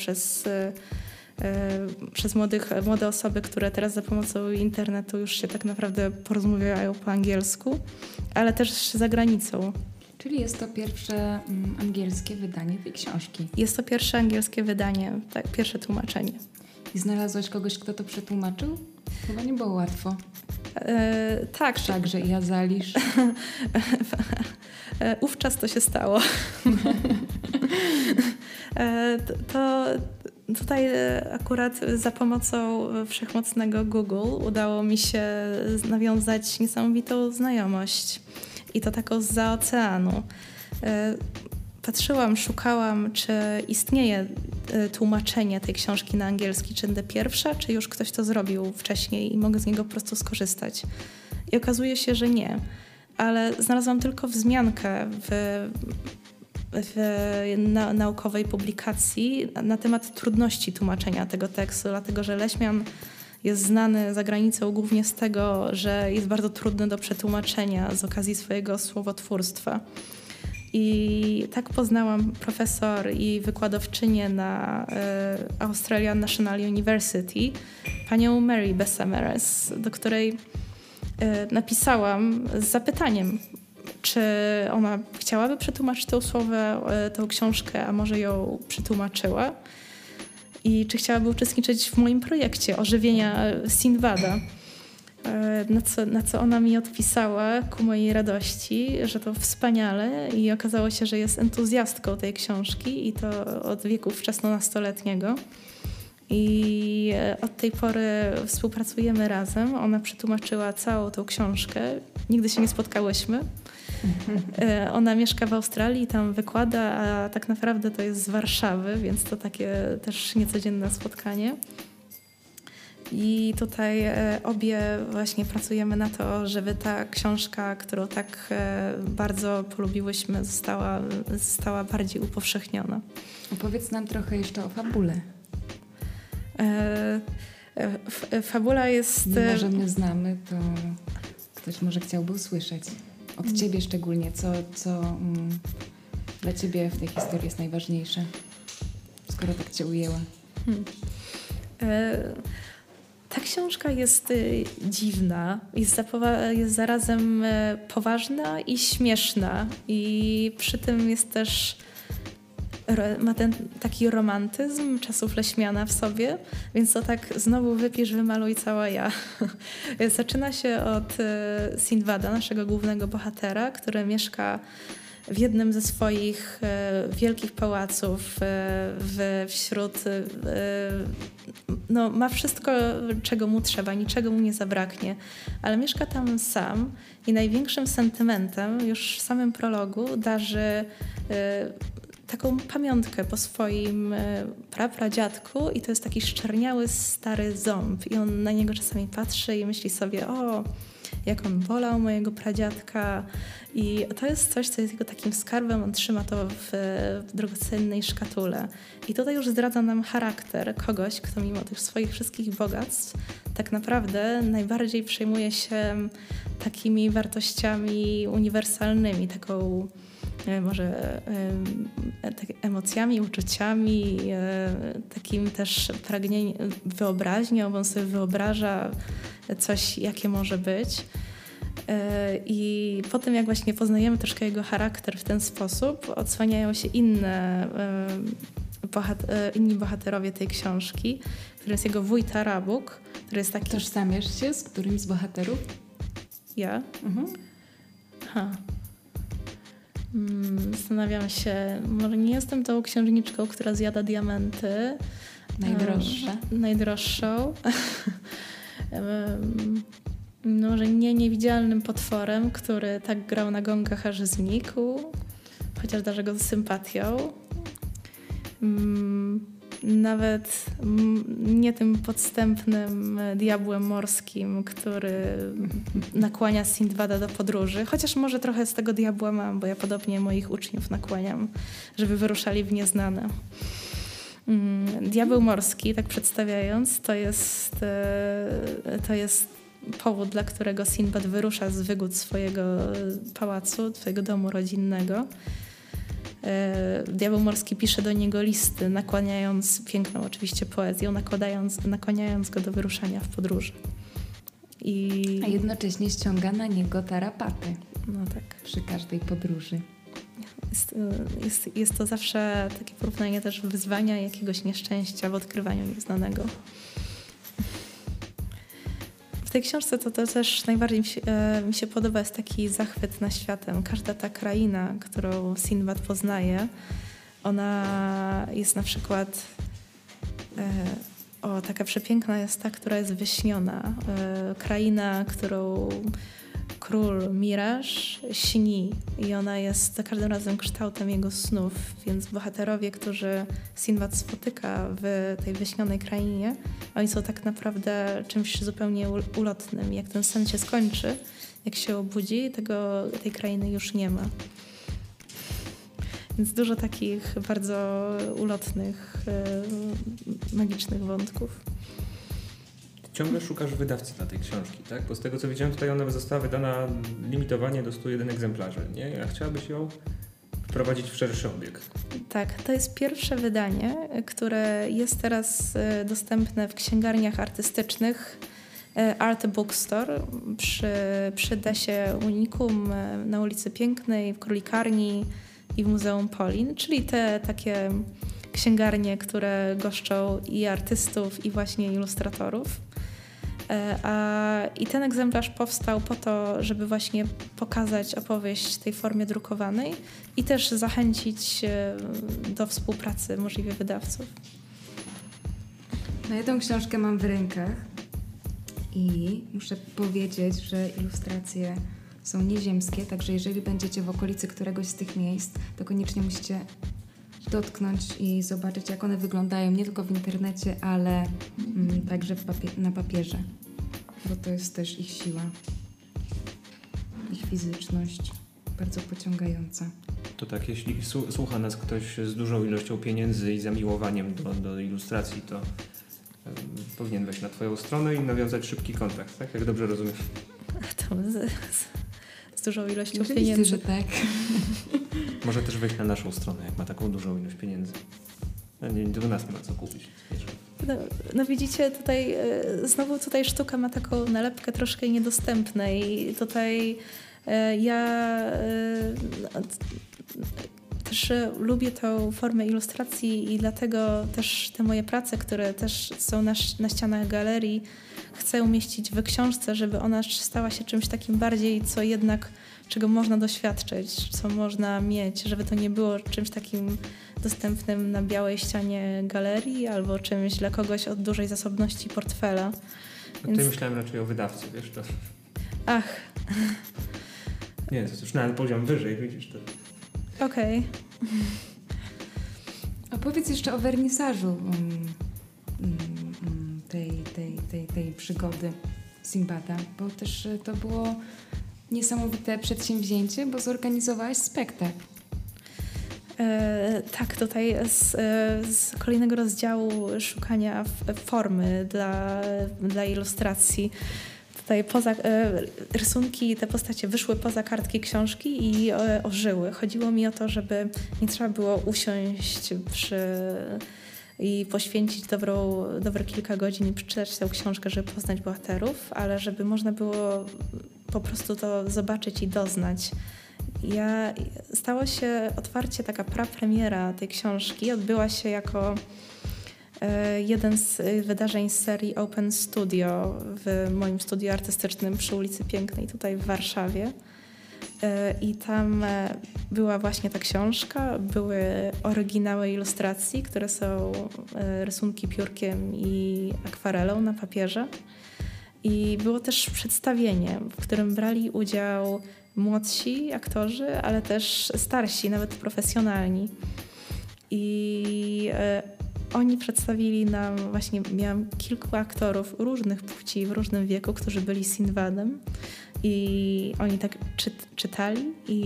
przez młode osoby, które teraz za pomocą internetu już się tak naprawdę porozmawiają po angielsku, ale też za granicą. Czyli jest to pierwsze angielskie wydanie tej książki. Jest to pierwsze angielskie wydanie, tak, pierwsze tłumaczenie. I znalazłaś kogoś, kto to przetłumaczył? Chyba nie było łatwo. Tak. Wszakże i azalisz. Wówczas to się stało. To tutaj akurat za pomocą wszechmocnego Google udało mi się nawiązać niesamowitą znajomość. I to taką zza oceanu. Patrzyłam, szukałam, czy istnieje tłumaczenie tej książki na angielski, czy będę pierwsza, czy już ktoś to zrobił wcześniej i mogę z niego po prostu skorzystać. I okazuje się, że nie. Ale znalazłam tylko wzmiankę w naukowej publikacji na temat trudności tłumaczenia tego tekstu, dlatego że Leśmian jest znany za granicą głównie z tego, że jest bardzo trudny do przetłumaczenia z okazji swojego słowotwórstwa. I tak poznałam profesor i wykładowczynię na Australian National University, panią Mary Bessemeres, do której napisałam z zapytaniem, czy ona chciałaby przetłumaczyć tą książkę, a może ją przetłumaczyła i czy chciałaby uczestniczyć w moim projekcie ożywienia Sindbada. Na co ona mi odpisała ku mojej radości, że to wspaniale i okazało się, że jest entuzjastką tej książki i to od wieku wczesnonastoletniego. I od tej pory współpracujemy razem. Ona przetłumaczyła całą tą książkę. Nigdy się nie spotkałyśmy. Ona mieszka w Australii, tam wykłada, a tak naprawdę to jest z Warszawy, więc to takie też niecodzienne spotkanie. I tutaj obie właśnie pracujemy na to, żeby ta książka, którą tak bardzo polubiłyśmy, została bardziej upowszechniona. Opowiedz nam trochę jeszcze o fabule. Fabula jest... Mimo, że my znamy, to ktoś może chciałby usłyszeć. Od ciebie szczególnie, co dla ciebie w tej historii jest najważniejsze, skoro tak cię ujęła. Ta książka jest dziwna, jest zarazem poważna i śmieszna i przy tym jest też ma ten taki romantyzm czasów Leśmiana w sobie, więc to tak znowu wypisz, wymaluj cała ja. Zaczyna się od Sindbada, naszego głównego bohatera, który mieszka w jednym ze swoich wielkich pałaców ma wszystko, czego mu trzeba, niczego mu nie zabraknie, ale mieszka tam sam i największym sentymentem już w samym prologu darzy taką pamiątkę po swoim prapradziadku i to jest taki szczerniały stary ząb i on na niego czasami patrzy i myśli sobie, o, jak on wolał mojego pradziadka i to jest coś, co jest jego takim skarbem, on trzyma to w drogocennej szkatule. I tutaj już zdradza nam charakter kogoś, kto mimo tych swoich wszystkich bogactw tak naprawdę najbardziej przejmuje się takimi wartościami uniwersalnymi, taką może emocjami, uczuciami, takim też pragnieniem, wyobraźnią, bo on sobie wyobraża coś, jakie może być. I po tym, jak właśnie poznajemy troszkę jego charakter w ten sposób, odsłaniają się inni bohaterowie tej książki, którym jest jego wuj Tarabuk, który jest taki... Tożsamiasz się z którymś z bohaterów? Ja? Mhm. Aha. Zastanawiam się, może nie jestem tą księżniczką, która zjada diamenty. Najdroższa. Najdroższą. Może nie niewidzialnym potworem, który tak grał na gongach, aż znikł, chociaż darzę go sympatią. Nawet nie tym podstępnym diabłem morskim, który nakłania Sindbada do podróży. Chociaż może trochę z tego diabła mam, bo ja podobnie moich uczniów nakłaniam, żeby wyruszali w nieznane. Diabeł morski, tak przedstawiając, to jest powód, dla którego Sindbad wyrusza z wygód swojego pałacu, swojego domu rodzinnego. Diabeł morski pisze do niego listy, nakłaniając, piękną oczywiście poezją, nakłaniając go do wyruszania w podróży. A jednocześnie ściąga na niego tarapaty. No tak. Przy każdej podróży. Jest to zawsze takie porównanie też wyzwania, jakiegoś nieszczęścia w odkrywaniu nieznanego. W tej książce to też najbardziej mi się podoba, jest taki zachwyt nad światem. Każda ta kraina, którą Sindbad poznaje, ona jest na przykład taka przepiękna jest ta, która jest wyśniona. Kraina, którą król Miraż śni i ona jest za każdym razem kształtem jego snów, więc bohaterowie, którzy Sindbad spotyka w tej wyśnionej krainie, oni są tak naprawdę czymś zupełnie ulotnym. Jak ten sen się skończy, jak się obudzi, tej krainy już nie ma. Więc dużo takich bardzo ulotnych, magicznych wątków. Ciągle szukasz wydawcy dla tej książki, tak? Bo z tego co widziałem, tutaj ona została wydana limitowanie do 101 egzemplarzy, nie? A chciałabyś ją wprowadzić w szerszy obieg. Tak, to jest pierwsze wydanie, które jest teraz dostępne w księgarniach artystycznych Art Bookstore przy Desie Unikum na ulicy Pięknej, w Królikarni i w Muzeum Polin, czyli te takie księgarnie, które goszczą i artystów, i właśnie ilustratorów. I ten egzemplarz powstał po to, żeby właśnie pokazać opowieść w tej formie drukowanej i też zachęcić do współpracy możliwie wydawców. No ja tę książkę mam w rękach i muszę powiedzieć, że ilustracje są nieziemskie, także jeżeli będziecie w okolicy któregoś z tych miejsc, to koniecznie musicie dotknąć i zobaczyć, jak one wyglądają nie tylko w internecie, ale także na papierze, bo to jest też ich siła, ich fizyczność, bardzo pociągająca. To tak, jeśli słucha nas ktoś z dużą ilością pieniędzy i zamiłowaniem do ilustracji, to powinien wejść na twoją stronę i nawiązać szybki kontakt, tak? Jak dobrze rozumiem. Z dużą ilością Oczywiście, pieniędzy. że tak. Może też wejść na naszą stronę, jak ma taką dużą ilość pieniędzy. Do nas nie ma co kupić. No widzicie, znowu tutaj sztuka ma taką nalepkę troszkę niedostępnej. Tutaj ja też lubię tą formę ilustracji i dlatego też te moje prace, które też są na ścianach galerii, chcę umieścić w książce, żeby ona stała się czymś takim bardziej, co jednak czego można doświadczyć, co można mieć, żeby to nie było czymś takim dostępnym na białej ścianie galerii albo czymś dla kogoś o dużej zasobności portfela. No tutaj myślałem raczej o wydawcy, wiesz to. Ach. Nie, to już na poziom wyżej, widzisz to. Okej. Opowiedz jeszcze o wernisażu tej przygody Sindbada, bo też to było niesamowite przedsięwzięcie, bo zorganizowałaś spektakl. Tak, tutaj z kolejnego rozdziału szukania formy dla ilustracji. Tutaj rysunki, te postacie wyszły poza kartki książki i ożyły. Chodziło mi o to, żeby nie trzeba było usiąść i poświęcić dobre kilka godzin i przeczytać tę książkę, żeby poznać bohaterów, ale żeby można było po prostu to zobaczyć i doznać. Stało się otwarcie taka prapremiera tej książki. Odbyła się jako jeden z wydarzeń z serii Open Studio w moim studiu artystycznym przy ulicy Pięknej tutaj w Warszawie. I tam była właśnie ta książka, były oryginały ilustracji, które są rysunki piórkiem i akwarelą na papierze. I było też przedstawienie, w którym brali udział młodsi aktorzy, ale też starsi, nawet profesjonalni. I oni przedstawili nam, właśnie miałam kilku aktorów różnych płci, w różnym wieku, którzy byli Sindbadem. I oni tak czytali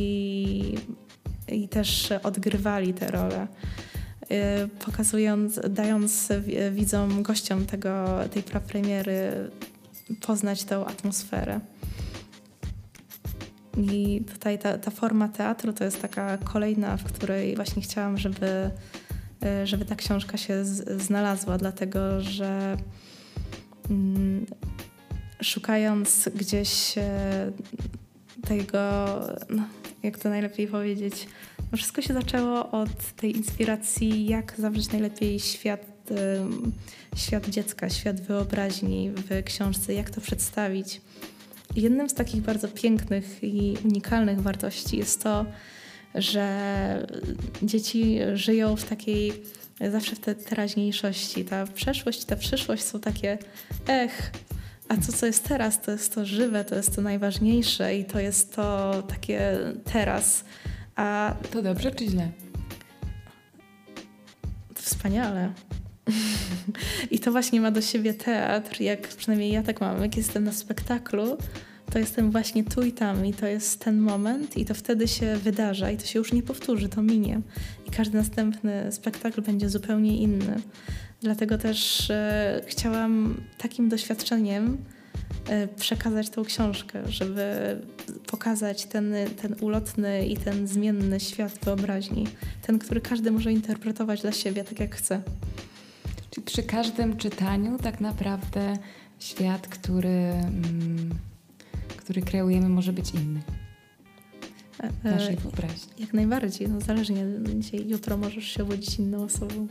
i też odgrywali te role, pokazując, dając widzom, gościom tej prapremiery poznać tą atmosferę. I tutaj ta forma teatru to jest taka kolejna, w której właśnie chciałam, żeby ta książka się znalazła, dlatego że szukając gdzieś tego, jak to najlepiej powiedzieć, wszystko się zaczęło od tej inspiracji, jak zawrzeć najlepiej świat dziecka, świat wyobraźni w książce, jak to przedstawić. Jednym z takich bardzo pięknych i unikalnych wartości jest to, że dzieci żyją w takiej, zawsze w tej teraźniejszości. Ta przeszłość i ta przyszłość są takie, a to, co jest teraz, to jest to żywe, to jest to najważniejsze i to jest to takie teraz. A to dobrze czy źle? To wspaniale. I to właśnie ma do siebie teatr, jak przynajmniej ja tak mam, jak jestem na spektaklu, to jestem właśnie tu i tam i to jest ten moment i to wtedy się wydarza i to się już nie powtórzy, to minie. I każdy następny spektakl będzie zupełnie inny. Dlatego też chciałam takim doświadczeniem przekazać tą książkę, żeby pokazać ten ulotny i ten zmienny świat wyobraźni. Ten, który każdy może interpretować dla siebie tak jak chce. Czyli przy każdym czytaniu tak naprawdę świat, który kreujemy, może być inny. W naszej wyobraźni. Jak najbardziej. No, zależnie. Jutro możesz się obudzić inną osobą.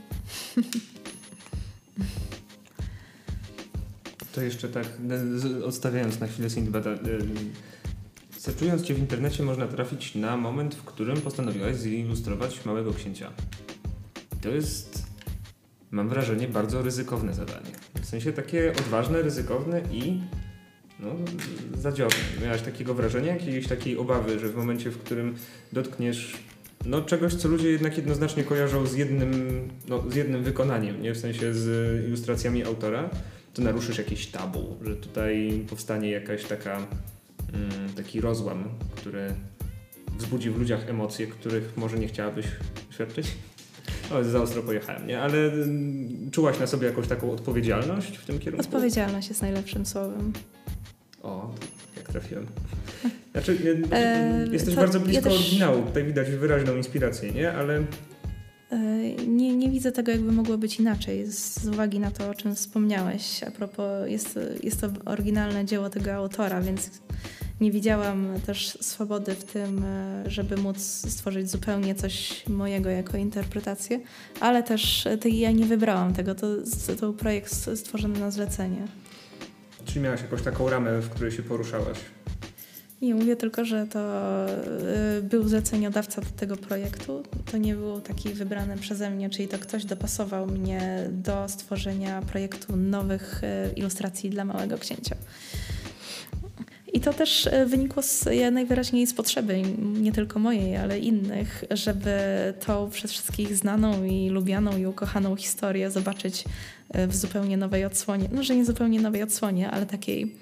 To jeszcze tak, odstawiając na chwilę Sindbada, searchując Cię w internecie można trafić na moment, w którym postanowiłaś zilustrować Małego Księcia. To jest, mam wrażenie, bardzo ryzykowne zadanie. W sensie takie odważne, ryzykowne i zadziorne. Miałaś takiego wrażenia, jakiejś takiej obawy, że w momencie, w którym dotkniesz czegoś, co ludzie jednak jednoznacznie kojarzą z jednym wykonaniem, nie? W sensie z ilustracjami autora, to naruszysz jakieś tabu, że tutaj powstanie jakaś taki rozłam, który wzbudzi w ludziach emocje, których może nie chciałabyś świadczyć? Za ostro pojechałem, nie? Ale czułaś na sobie jakąś taką odpowiedzialność w tym kierunku? Odpowiedzialność jest najlepszym słowem. O, jak trafiłem. Znaczy, jesteś bardzo blisko oryginału. Tutaj widać wyraźną inspirację, nie? Ale nie widzę tego, jakby mogło być inaczej, z uwagi na to, o czym wspomniałeś. A propos, jest to oryginalne dzieło tego autora, więc nie widziałam też swobody w tym, żeby móc stworzyć zupełnie coś mojego jako interpretację, ale też ja nie wybrałam tego, to był projekt stworzony na zlecenie. Czyli miałaś jakąś taką ramę, w której się poruszałaś? Nie, mówię tylko, że to był zleceniodawca do tego projektu. To nie był taki wybrany przeze mnie, czyli to ktoś dopasował mnie do stworzenia projektu nowych ilustracji dla Małego Księcia. I to też wynikło najwyraźniej z potrzeby, nie tylko mojej, ale innych, żeby tą przez wszystkich znaną i lubianą i ukochaną historię zobaczyć w zupełnie nowej odsłonie. No, że nie zupełnie nowej odsłonie, ale takiej,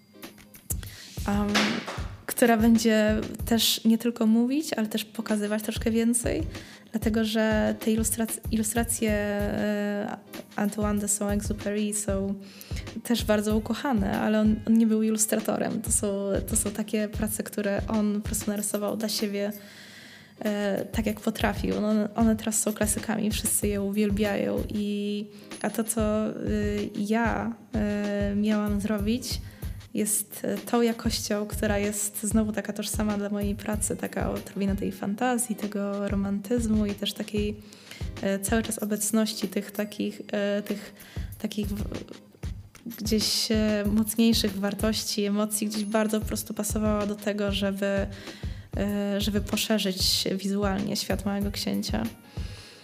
która będzie też nie tylko mówić, ale też pokazywać troszkę więcej, dlatego że te ilustracje Antoine de Saint-Exupéry są też bardzo ukochane, ale on nie był ilustratorem. To są takie prace, które on po prostu narysował dla siebie tak jak potrafił. One teraz są klasykami, wszyscy je uwielbiają. A to, co ja miałam zrobić, jest tą jakością, która jest znowu taka tożsama dla mojej pracy, taka odrobina tej fantazji, tego romantyzmu i też takiej cały czas obecności tych takich gdzieś mocniejszych wartości, emocji, gdzieś bardzo po prostu pasowała do tego, żeby poszerzyć wizualnie świat Małego Księcia.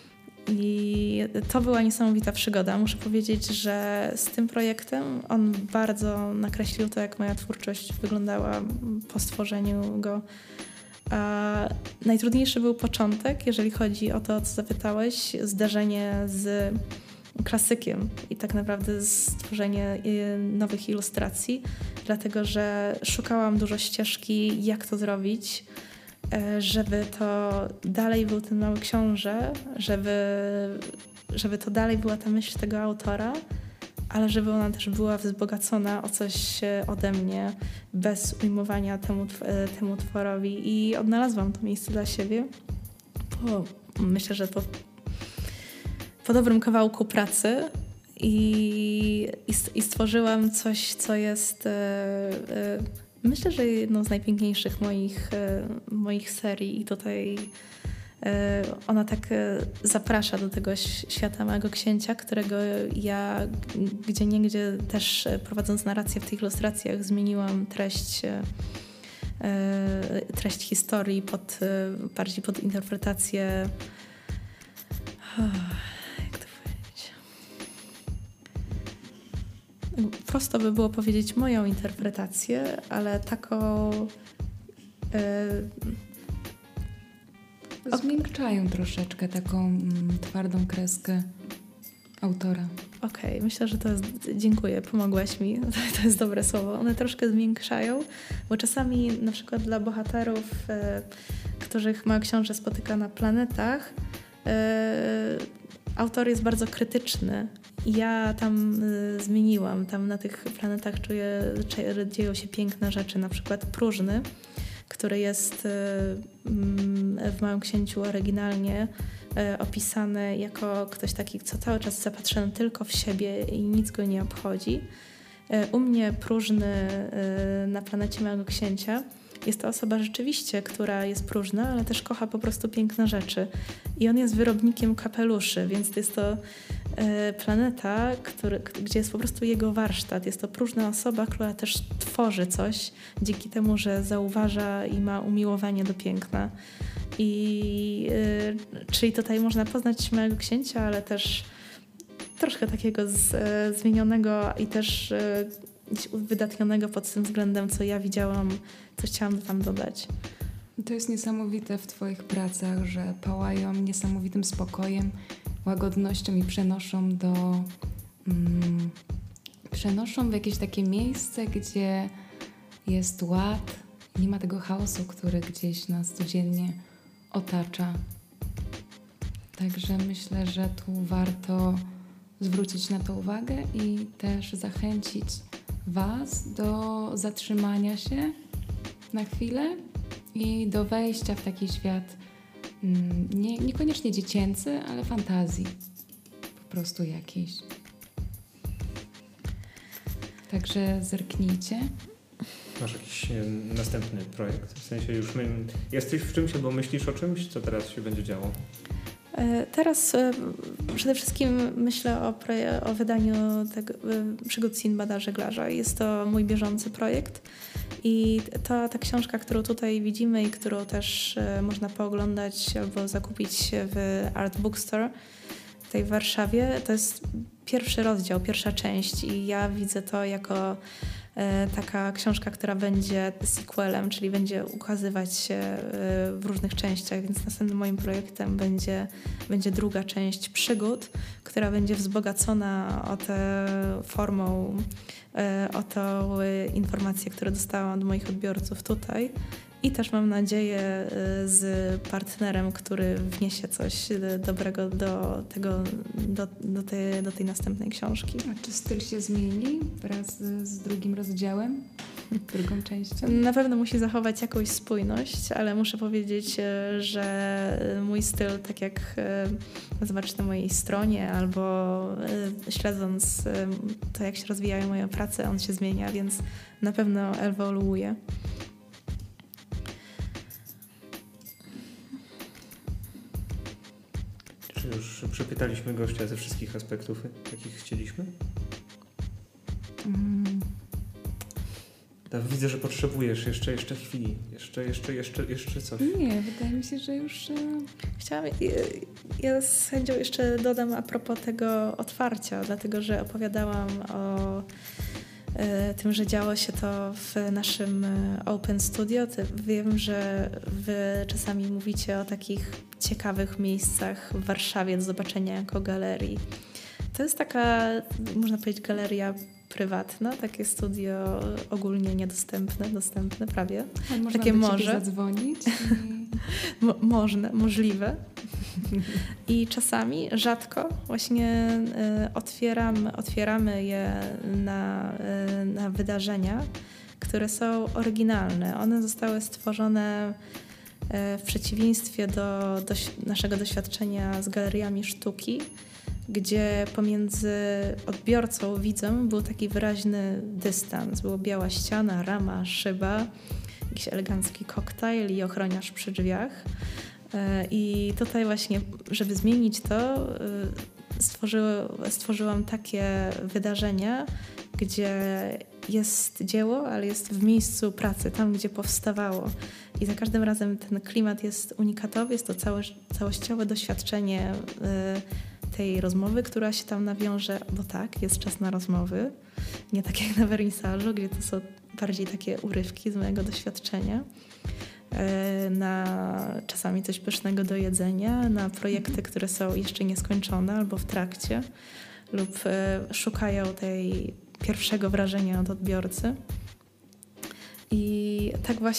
I to była niesamowita przygoda. Muszę powiedzieć, że z tym projektem on bardzo nakreślił to, jak moja twórczość wyglądała po stworzeniu go. A najtrudniejszy był początek, jeżeli chodzi o to, o co zapytałeś, zderzenie z klasykiem i tak naprawdę stworzenie nowych ilustracji, dlatego że szukałam dużo ścieżki, jak to zrobić, żeby to dalej był ten mały książę, żeby to dalej była ta myśl tego autora, ale żeby ona też była wzbogacona o coś ode mnie, bez ujmowania temu utworowi. I odnalazłam to miejsce dla siebie. Myślę, że po dobrym kawałku pracy i stworzyłam coś, co jest myślę, że jedną z najpiękniejszych moich serii i tutaj ona tak zaprasza do tego świata Małego Księcia, którego ja gdzieniegdzie też prowadząc narrację w tych ilustracjach zmieniłam treść historii bardziej pod interpretację. Jak to powiedzieć? Prosto by było powiedzieć moją interpretację, ale taką zmiękczają troszeczkę taką twardą kreskę autora. Okej, myślę, że to jest... Dziękuję, pomogłaś mi. To jest dobre słowo. One troszkę zmiękczają, bo czasami na przykład dla bohaterów, których Mały Książę spotyka na planetach, autor jest bardzo krytyczny. Ja tam zmieniłam. Tam na tych planetach dzieją się piękne rzeczy, na przykład Próżny, który jest w Małym Księciu oryginalnie opisany jako ktoś taki, co cały czas zapatrzony tylko w siebie i nic go nie obchodzi. U mnie Próżny na planecie Małego Księcia jest to osoba rzeczywiście, która jest próżna, ale też kocha po prostu piękne rzeczy. I on jest wyrobnikiem kapeluszy, więc jest to planeta, gdzie jest po prostu jego warsztat. Jest to próżna osoba, która też tworzy coś dzięki temu, że zauważa i ma umiłowanie do piękna. Czyli tutaj można poznać Małego Księcia, ale też troszkę takiego zmienionego i też wydatnionego pod tym względem, co ja widziałam, co chciałam tam dodać. To jest niesamowite w Twoich pracach, że pałają niesamowitym spokojem, łagodnością i przenoszą w jakieś takie miejsce, gdzie jest ład, nie ma tego chaosu, który gdzieś nas codziennie otacza. Także myślę, że tu warto zwrócić na to uwagę i też zachęcić Was do zatrzymania się na chwilę i do wejścia w taki świat niekoniecznie dziecięcy, ale fantazji po prostu jakiejś. Także zerknijcie. Masz jakiś następny projekt? W sensie już jesteś w czymś albo myślisz o czymś? Co teraz się będzie działo? Teraz przede wszystkim myślę o wydaniu przygód Sinbada Żeglarza. Jest to mój bieżący projekt i ta książka, którą tutaj widzimy i którą też można pooglądać albo zakupić w Art Bookstore tutaj w Warszawie, to jest pierwszy rozdział, pierwsza część i ja widzę to jako taka książka, która będzie sequelem, czyli będzie ukazywać się w różnych częściach, więc następnym moim projektem będzie druga część przygód, która będzie wzbogacona o tę formą, o tą informację, które dostałam od moich odbiorców tutaj. I też mam nadzieję z partnerem, który wniesie coś dobrego do tej następnej książki. A czy styl się zmieni wraz z drugim rozdziałem, drugą częścią? Na pewno musi zachować jakąś spójność, ale muszę powiedzieć, że mój styl, tak jak zobaczysz na mojej stronie albo śledząc to, jak się rozwijają moje prace, on się zmienia, więc na pewno ewoluuje. Czy już przepytaliśmy gościa ze wszystkich aspektów, jakich chcieliśmy? Widzę, że potrzebujesz jeszcze chwili. Jeszcze coś. Nie, wydaje mi się, że już... Ja z chęcią jeszcze dodam a propos tego otwarcia, dlatego że opowiadałam o tym, że działo się to w naszym Open Studio. Wiem, że wy czasami mówicie o takich ciekawych miejscach w Warszawie do zobaczenia jako galerii. To jest taka, można powiedzieć, galeria prywatna, takie studio ogólnie niedostępne, dostępne prawie. Można takie do może zadzwonić. Możliwe. I czasami, rzadko właśnie otwieramy je na wydarzenia, które są oryginalne. One zostały stworzone w przeciwieństwie do naszego doświadczenia z galeriami sztuki, gdzie pomiędzy odbiorcą, widzem był taki wyraźny dystans. Była biała ściana, rama, szyba, jakiś elegancki koktajl i ochroniarz przy drzwiach. I tutaj właśnie, żeby zmienić to, stworzyłam takie wydarzenia, gdzie jest dzieło, ale jest w miejscu pracy, tam gdzie powstawało. I za każdym razem ten klimat jest unikatowy, jest to całościowe doświadczenie tej rozmowy, która się tam nawiąże, bo tak, jest czas na rozmowy, nie tak jak na wernisażu, gdzie to są bardziej takie urywki z mojego doświadczenia, na czasami coś pysznego do jedzenia, na projekty, które są jeszcze nieskończone albo w trakcie lub szukają tej pierwszego wrażenia od odbiorcy. I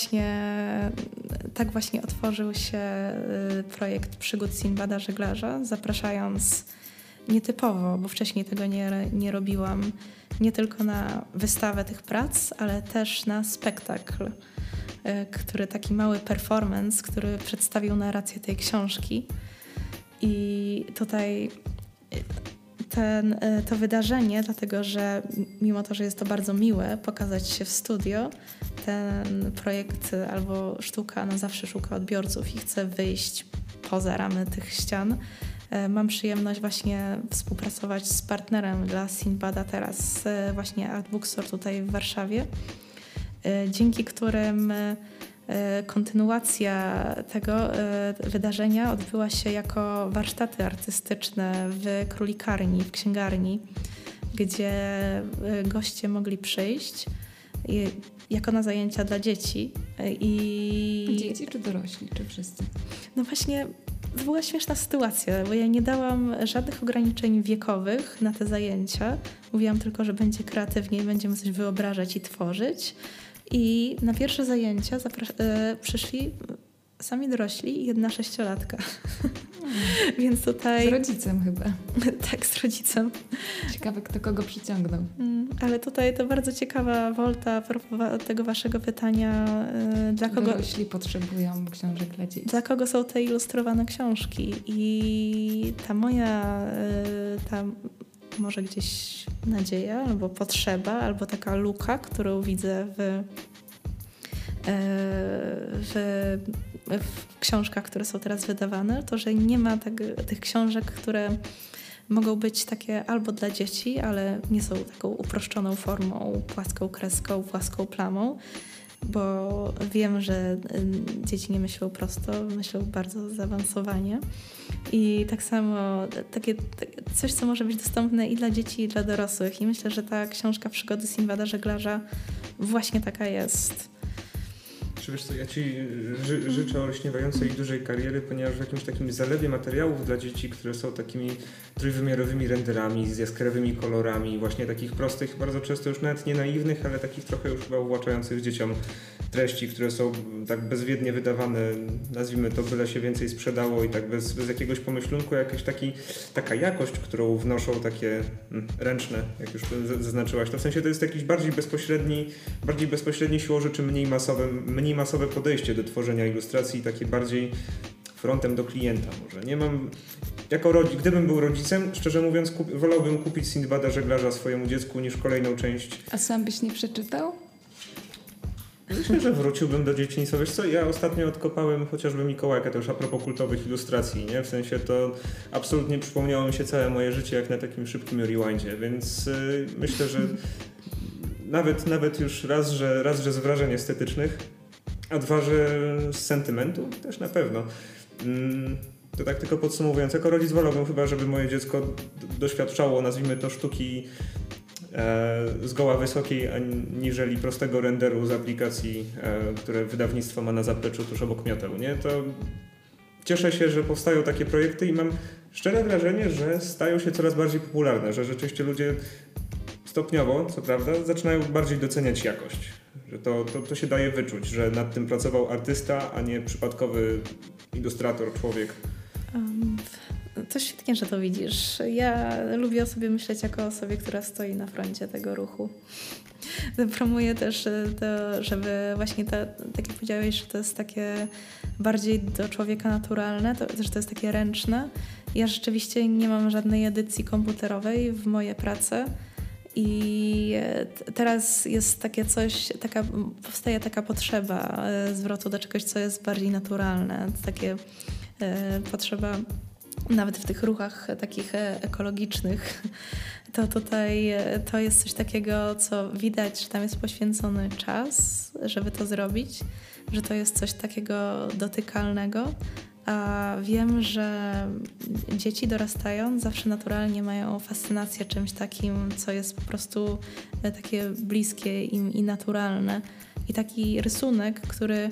tak właśnie otworzył się projekt przygód Sinbada Żeglarza, zapraszając nietypowo, bo wcześniej tego nie robiłam, nie tylko na wystawę tych prac, ale też na spektakl, który taki mały performance, który przedstawił narrację tej książki. I tutaj to wydarzenie, dlatego że mimo to, że jest to bardzo miłe pokazać się w studio, ten projekt albo sztuka na zawsze szuka odbiorców i chce wyjść poza ramy tych ścian. Mam przyjemność właśnie współpracować z partnerem dla Sinbada teraz, właśnie Art Bookstore tutaj w Warszawie, dzięki którym kontynuacja tego wydarzenia odbyła się jako warsztaty artystyczne w Królikarni, w księgarni, gdzie goście mogli przyjść jako na zajęcia dla dzieci. Dzieci czy dorośli, czy wszyscy? No właśnie, to była śmieszna sytuacja, bo ja nie dałam żadnych ograniczeń wiekowych na te zajęcia. Mówiłam tylko, że będzie kreatywniej, będziemy coś wyobrażać i tworzyć. I na pierwsze zajęcia przyszli sami dorośli i jedna 6-latka. Więc tutaj... Z rodzicem chyba. Tak, z rodzicem. Ciekawe, kto kogo przyciągnął. Ale tutaj to bardzo ciekawa wolta a propos tego waszego pytania. Dla kogo dorośli potrzebują książek dla dzieci? Dla kogo są te ilustrowane książki? I ta moja... może gdzieś nadzieja, albo potrzeba, albo taka luka, którą widzę w książkach, które są teraz wydawane, to, że nie ma tych książek, które mogą być takie albo dla dzieci, ale nie są taką uproszczoną formą, płaską kreską, płaską plamą, bo wiem, że dzieci nie myślą prosto, myślą bardzo zaawansowanie. I tak samo coś, co może być dostępne i dla dzieci, i dla dorosłych. I myślę, że ta książka Przygody Sinbada Żeglarza właśnie taka jest. Czy wiesz co, ja Ci życzę olśniewającej i dużej kariery, ponieważ w jakimś takim zalewie materiałów dla dzieci, które są takimi trójwymiarowymi renderami, z jaskrawymi kolorami, właśnie takich prostych, bardzo często już nawet nie naiwnych, ale takich trochę już chyba uwłaczających dzieciom treści, które są tak bezwiednie wydawane, nazwijmy to, byle się więcej sprzedało i tak bez jakiegoś pomyślunku, taka jakość, którą wnoszą takie ręczne, jak już zaznaczyłaś. To w sensie to jest jakiś bardziej bezpośredni siłą rzeczy mniej masowe podejście do tworzenia ilustracji, takie bardziej frontem do klienta może. Nie mam... Gdybym był rodzicem, szczerze mówiąc, wolałbym kupić Sinbada Żeglarza swojemu dziecku niż kolejną część. A sam byś nie przeczytał? Myślę, że wróciłbym do dzieciństwa. Wiesz co, ja ostatnio odkopałem chociażby Mikołajka, to już a propos kultowych ilustracji, nie? W sensie to absolutnie przypomniało mi się całe moje życie jak na takim szybkim rewindzie, więc myślę, że nawet już raz, że z wrażeń estetycznych, a dwa, że z sentymentu też na pewno. To tak tylko podsumowując, jako rodzic wolałbym chyba, żeby moje dziecko doświadczało, nazwijmy to, sztuki zgoła wysokiej, aniżeli prostego renderu z aplikacji, które wydawnictwo ma na zapleczu tuż obok mioteł, nie? To cieszę się, że powstają takie projekty i mam szczere wrażenie, że stają się coraz bardziej popularne, że rzeczywiście ludzie stopniowo, co prawda, zaczynają bardziej doceniać jakość. Że to się daje wyczuć, że nad tym pracował artysta, a nie przypadkowy ilustrator, człowiek. To świetnie, że to widzisz. Ja lubię o sobie myśleć jako o osobie, która stoi na froncie tego ruchu. Promuję też to, żeby właśnie tak jak powiedziałeś, że to jest takie bardziej do człowieka naturalne, że to jest takie ręczne. Ja rzeczywiście nie mam żadnej edycji komputerowej w moje prace i teraz jest takie coś, powstaje taka potrzeba zwrotu do czegoś, co jest bardziej naturalne. Takie potrzeba nawet w tych ruchach takich ekologicznych, to tutaj to jest coś takiego, co widać, że tam jest poświęcony czas, żeby to zrobić, że to jest coś takiego dotykalnego, a wiem, że dzieci dorastając zawsze naturalnie mają fascynację czymś takim, co jest po prostu takie bliskie im i naturalne. I taki rysunek, który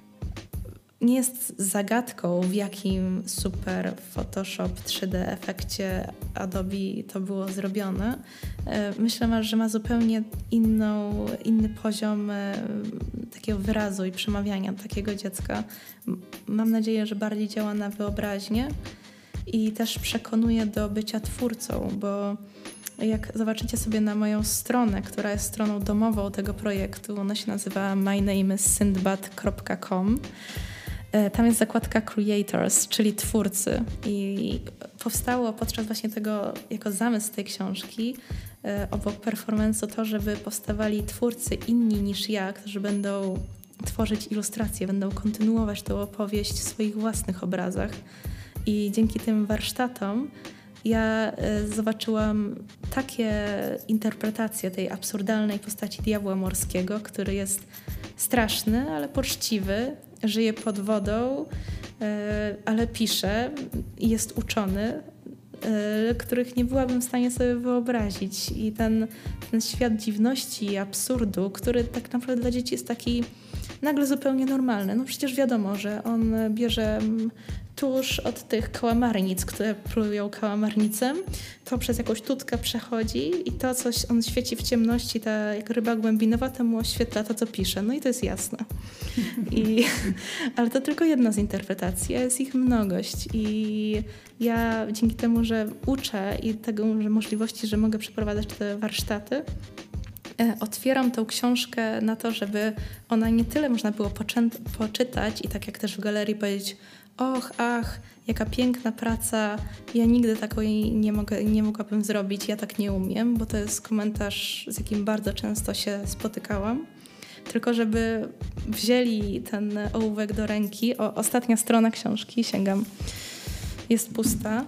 nie jest zagadką, w jakim super Photoshop 3D efekcie Adobe to było zrobione. Myślę, że ma zupełnie inny poziom takiego wyrazu i przemawiania takiego dziecka. Mam nadzieję, że bardziej działa na wyobraźnię i też przekonuje do bycia twórcą, bo jak zobaczycie sobie na moją stronę, która jest stroną domową tego projektu, ona się nazywa mynameissindbad.com. Tam jest zakładka Creators, czyli twórcy, i powstało podczas właśnie tego, jako zamysł tej książki, obok performance'u to, żeby powstawali twórcy inni niż ja, którzy będą tworzyć ilustracje, będą kontynuować tę opowieść w swoich własnych obrazach. I dzięki tym warsztatom ja zobaczyłam takie interpretacje tej absurdalnej postaci diabła morskiego, który jest straszny, ale poczciwy, żyje pod wodą, ale pisze i jest uczony, których nie byłabym w stanie sobie wyobrazić. I ten świat dziwności i absurdu, który tak naprawdę dla dzieci jest taki nagle zupełnie normalny. No przecież wiadomo, że on bierze tusz od tych kałamarnic, które plują kałamarnicem, to przez jakąś tutkę przechodzi i to coś on świeci w ciemności, jak ryba głębinowa, to mu oświetla to, co pisze. No i to jest jasne. Ale to tylko jedna z interpretacji, a jest ich mnogość. I ja dzięki temu, że uczę i tego, że możliwości, że mogę przeprowadzać te warsztaty, otwieram tą książkę na to, żeby ona nie tyle można było poczytać i tak jak też w galerii powiedzieć: och, ach, jaka piękna praca, ja nigdy takiej nie mogłabym zrobić, ja tak nie umiem, bo to jest komentarz, z jakim bardzo często się spotykałam. Tylko żeby wzięli ten ołówek do ręki. Ostatnia strona książki, sięgam, jest pusta,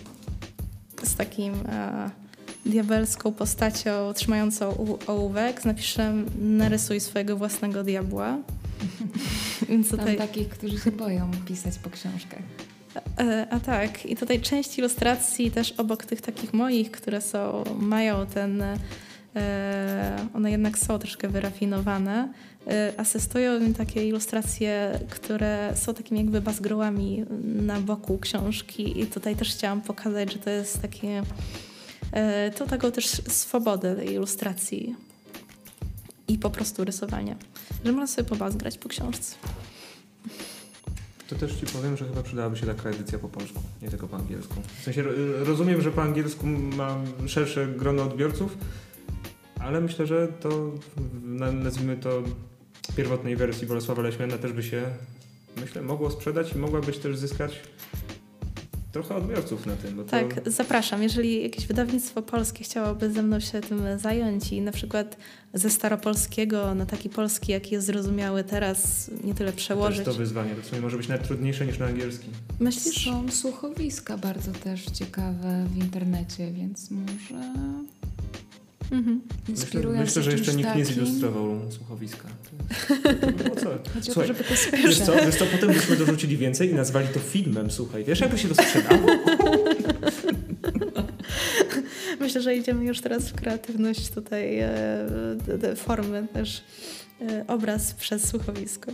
z takim diabelską postacią trzymającą ołówek z napisem: narysuj swojego własnego diabła. Więc tutaj... Tam takich, którzy się boją pisać po książkach. A tak, i tutaj część ilustracji też obok tych takich moich, które mają ten, one jednak są troszkę wyrafinowane, asystują mi takie ilustracje, które są takimi jakby bazgrołami na boku książki, i tutaj też chciałam pokazać, że to jest takie, to taką też swobodę tej ilustracji i po prostu rysowania, że można sobie pobazgrać po książce. To też ci powiem, że chyba przydałaby się taka edycja po polsku, nie tylko po angielsku. W sensie rozumiem, że po angielsku ma szersze grono odbiorców, ale myślę, że to, nazwijmy to, pierwotnej wersji Bolesława Leśmiana też by się, myślę, mogło sprzedać i mogłabyś też zyskać trochę odbiorców na tym. Bo to... Tak, zapraszam. Jeżeli jakieś wydawnictwo polskie chciałoby ze mną się tym zająć i na przykład ze staropolskiego na taki polski, jaki jest zrozumiały teraz, nie tyle przełożyć. To jest to wyzwanie. To w sumie może być nawet trudniejsze niż na angielski. Myślisz? Są słuchowiska bardzo też ciekawe w internecie, więc może... Inspirując Myślę, że się jeszcze czymś nikt nie takim. zilustrował słuchowiska. To było co? Chodzi o to, Słuchaj, żeby to wiesz co, potem byśmy dorzucili więcej i nazwali to filmem, słuchaj. Wiesz, jakby się to sprzedało? Myślę, że idziemy już teraz w kreatywność tutaj te formy też. Obraz przez słuchowisko.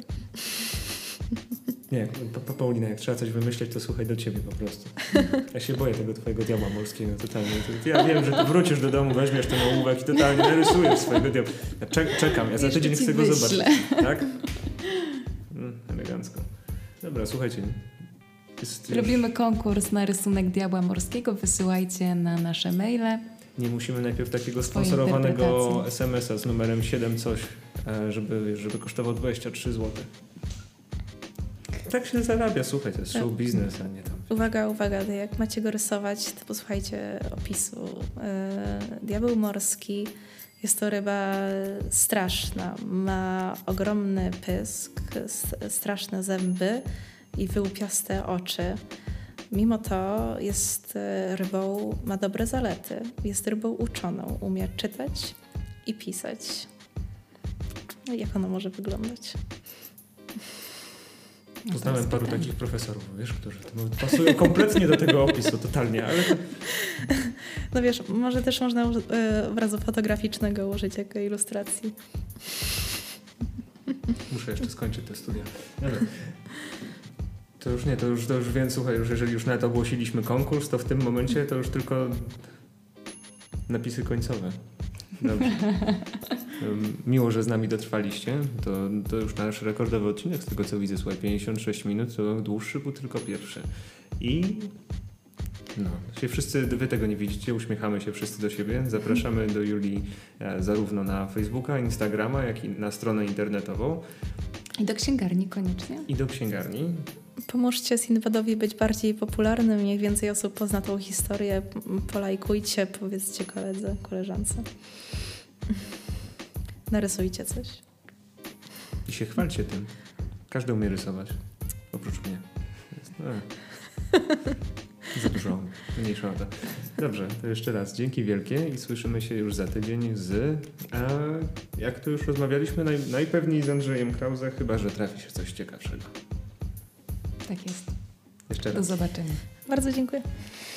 Nie, Paulina, jak trzeba coś wymyśleć, to słuchaj do ciebie po prostu. Ja się boję tego twojego diabła morskiego totalnie. Ja wiem, że ty wrócisz do domu, weźmiesz ten ołówek i totalnie narysujesz swojego diabła. Ja czekam, ja za tydzień chcę go zobaczyć. Tak? Elegancko. Dobra, słuchajcie. Robimy konkurs na rysunek diabła morskiego. Wysyłajcie na nasze maile. Nie musimy najpierw takiego Swoje sponsorowanego SMS-a z numerem 7 coś, żeby kosztował 23 zł. Tak się zarabia, słuchaj, to jest show biznes, a nie tam. Uwaga, jak macie go rysować, to posłuchajcie opisu. Diabeł morski jest to ryba straszna. Ma ogromny pysk, straszne zęby i wyłupiaste oczy. Mimo to jest rybą, ma dobre zalety. Jest rybą uczoną, umie czytać i pisać. Jak ono może wyglądać? Poznałem paru takich profesorów, wiesz, którzy pasują kompletnie do tego opisu, totalnie, ale... No wiesz, może też można obrazu fotograficznego użyć jako ilustracji. Muszę jeszcze skończyć te studia. Dobra. To już nie, to już wiem, słuchaj, jeżeli już nawet ogłosiliśmy konkurs, to w tym momencie to już tylko napisy końcowe. Dobrze. Miło, że z nami dotrwaliście. To już nasz rekordowy odcinek, z tego co widzę, słuchaj, 56 minut, to dłuższy był tylko pierwszy. I się wszyscy, wy tego nie widzicie, uśmiechamy się wszyscy do siebie. Zapraszamy do Julii zarówno na Facebooka, Instagrama, jak i na stronę internetową. I do księgarni koniecznie. I do księgarni. Pomóżcie Sinbadowi być bardziej popularnym, niech więcej osób pozna tą historię. Polajkujcie, powiedzcie koledze, koleżance. Narysujcie coś. I się chwalcie tym. Każdy umie rysować. Oprócz mnie. Za dużo. Mniejsza o to. Dobrze, to jeszcze raz dzięki wielkie i słyszymy się już za tydzień z... jak to już rozmawialiśmy, najpewniej z Andrzejem Krause, chyba że trafi się coś ciekawszego. Tak jest. Jeszcze raz. Do zobaczenia. Bardzo dziękuję.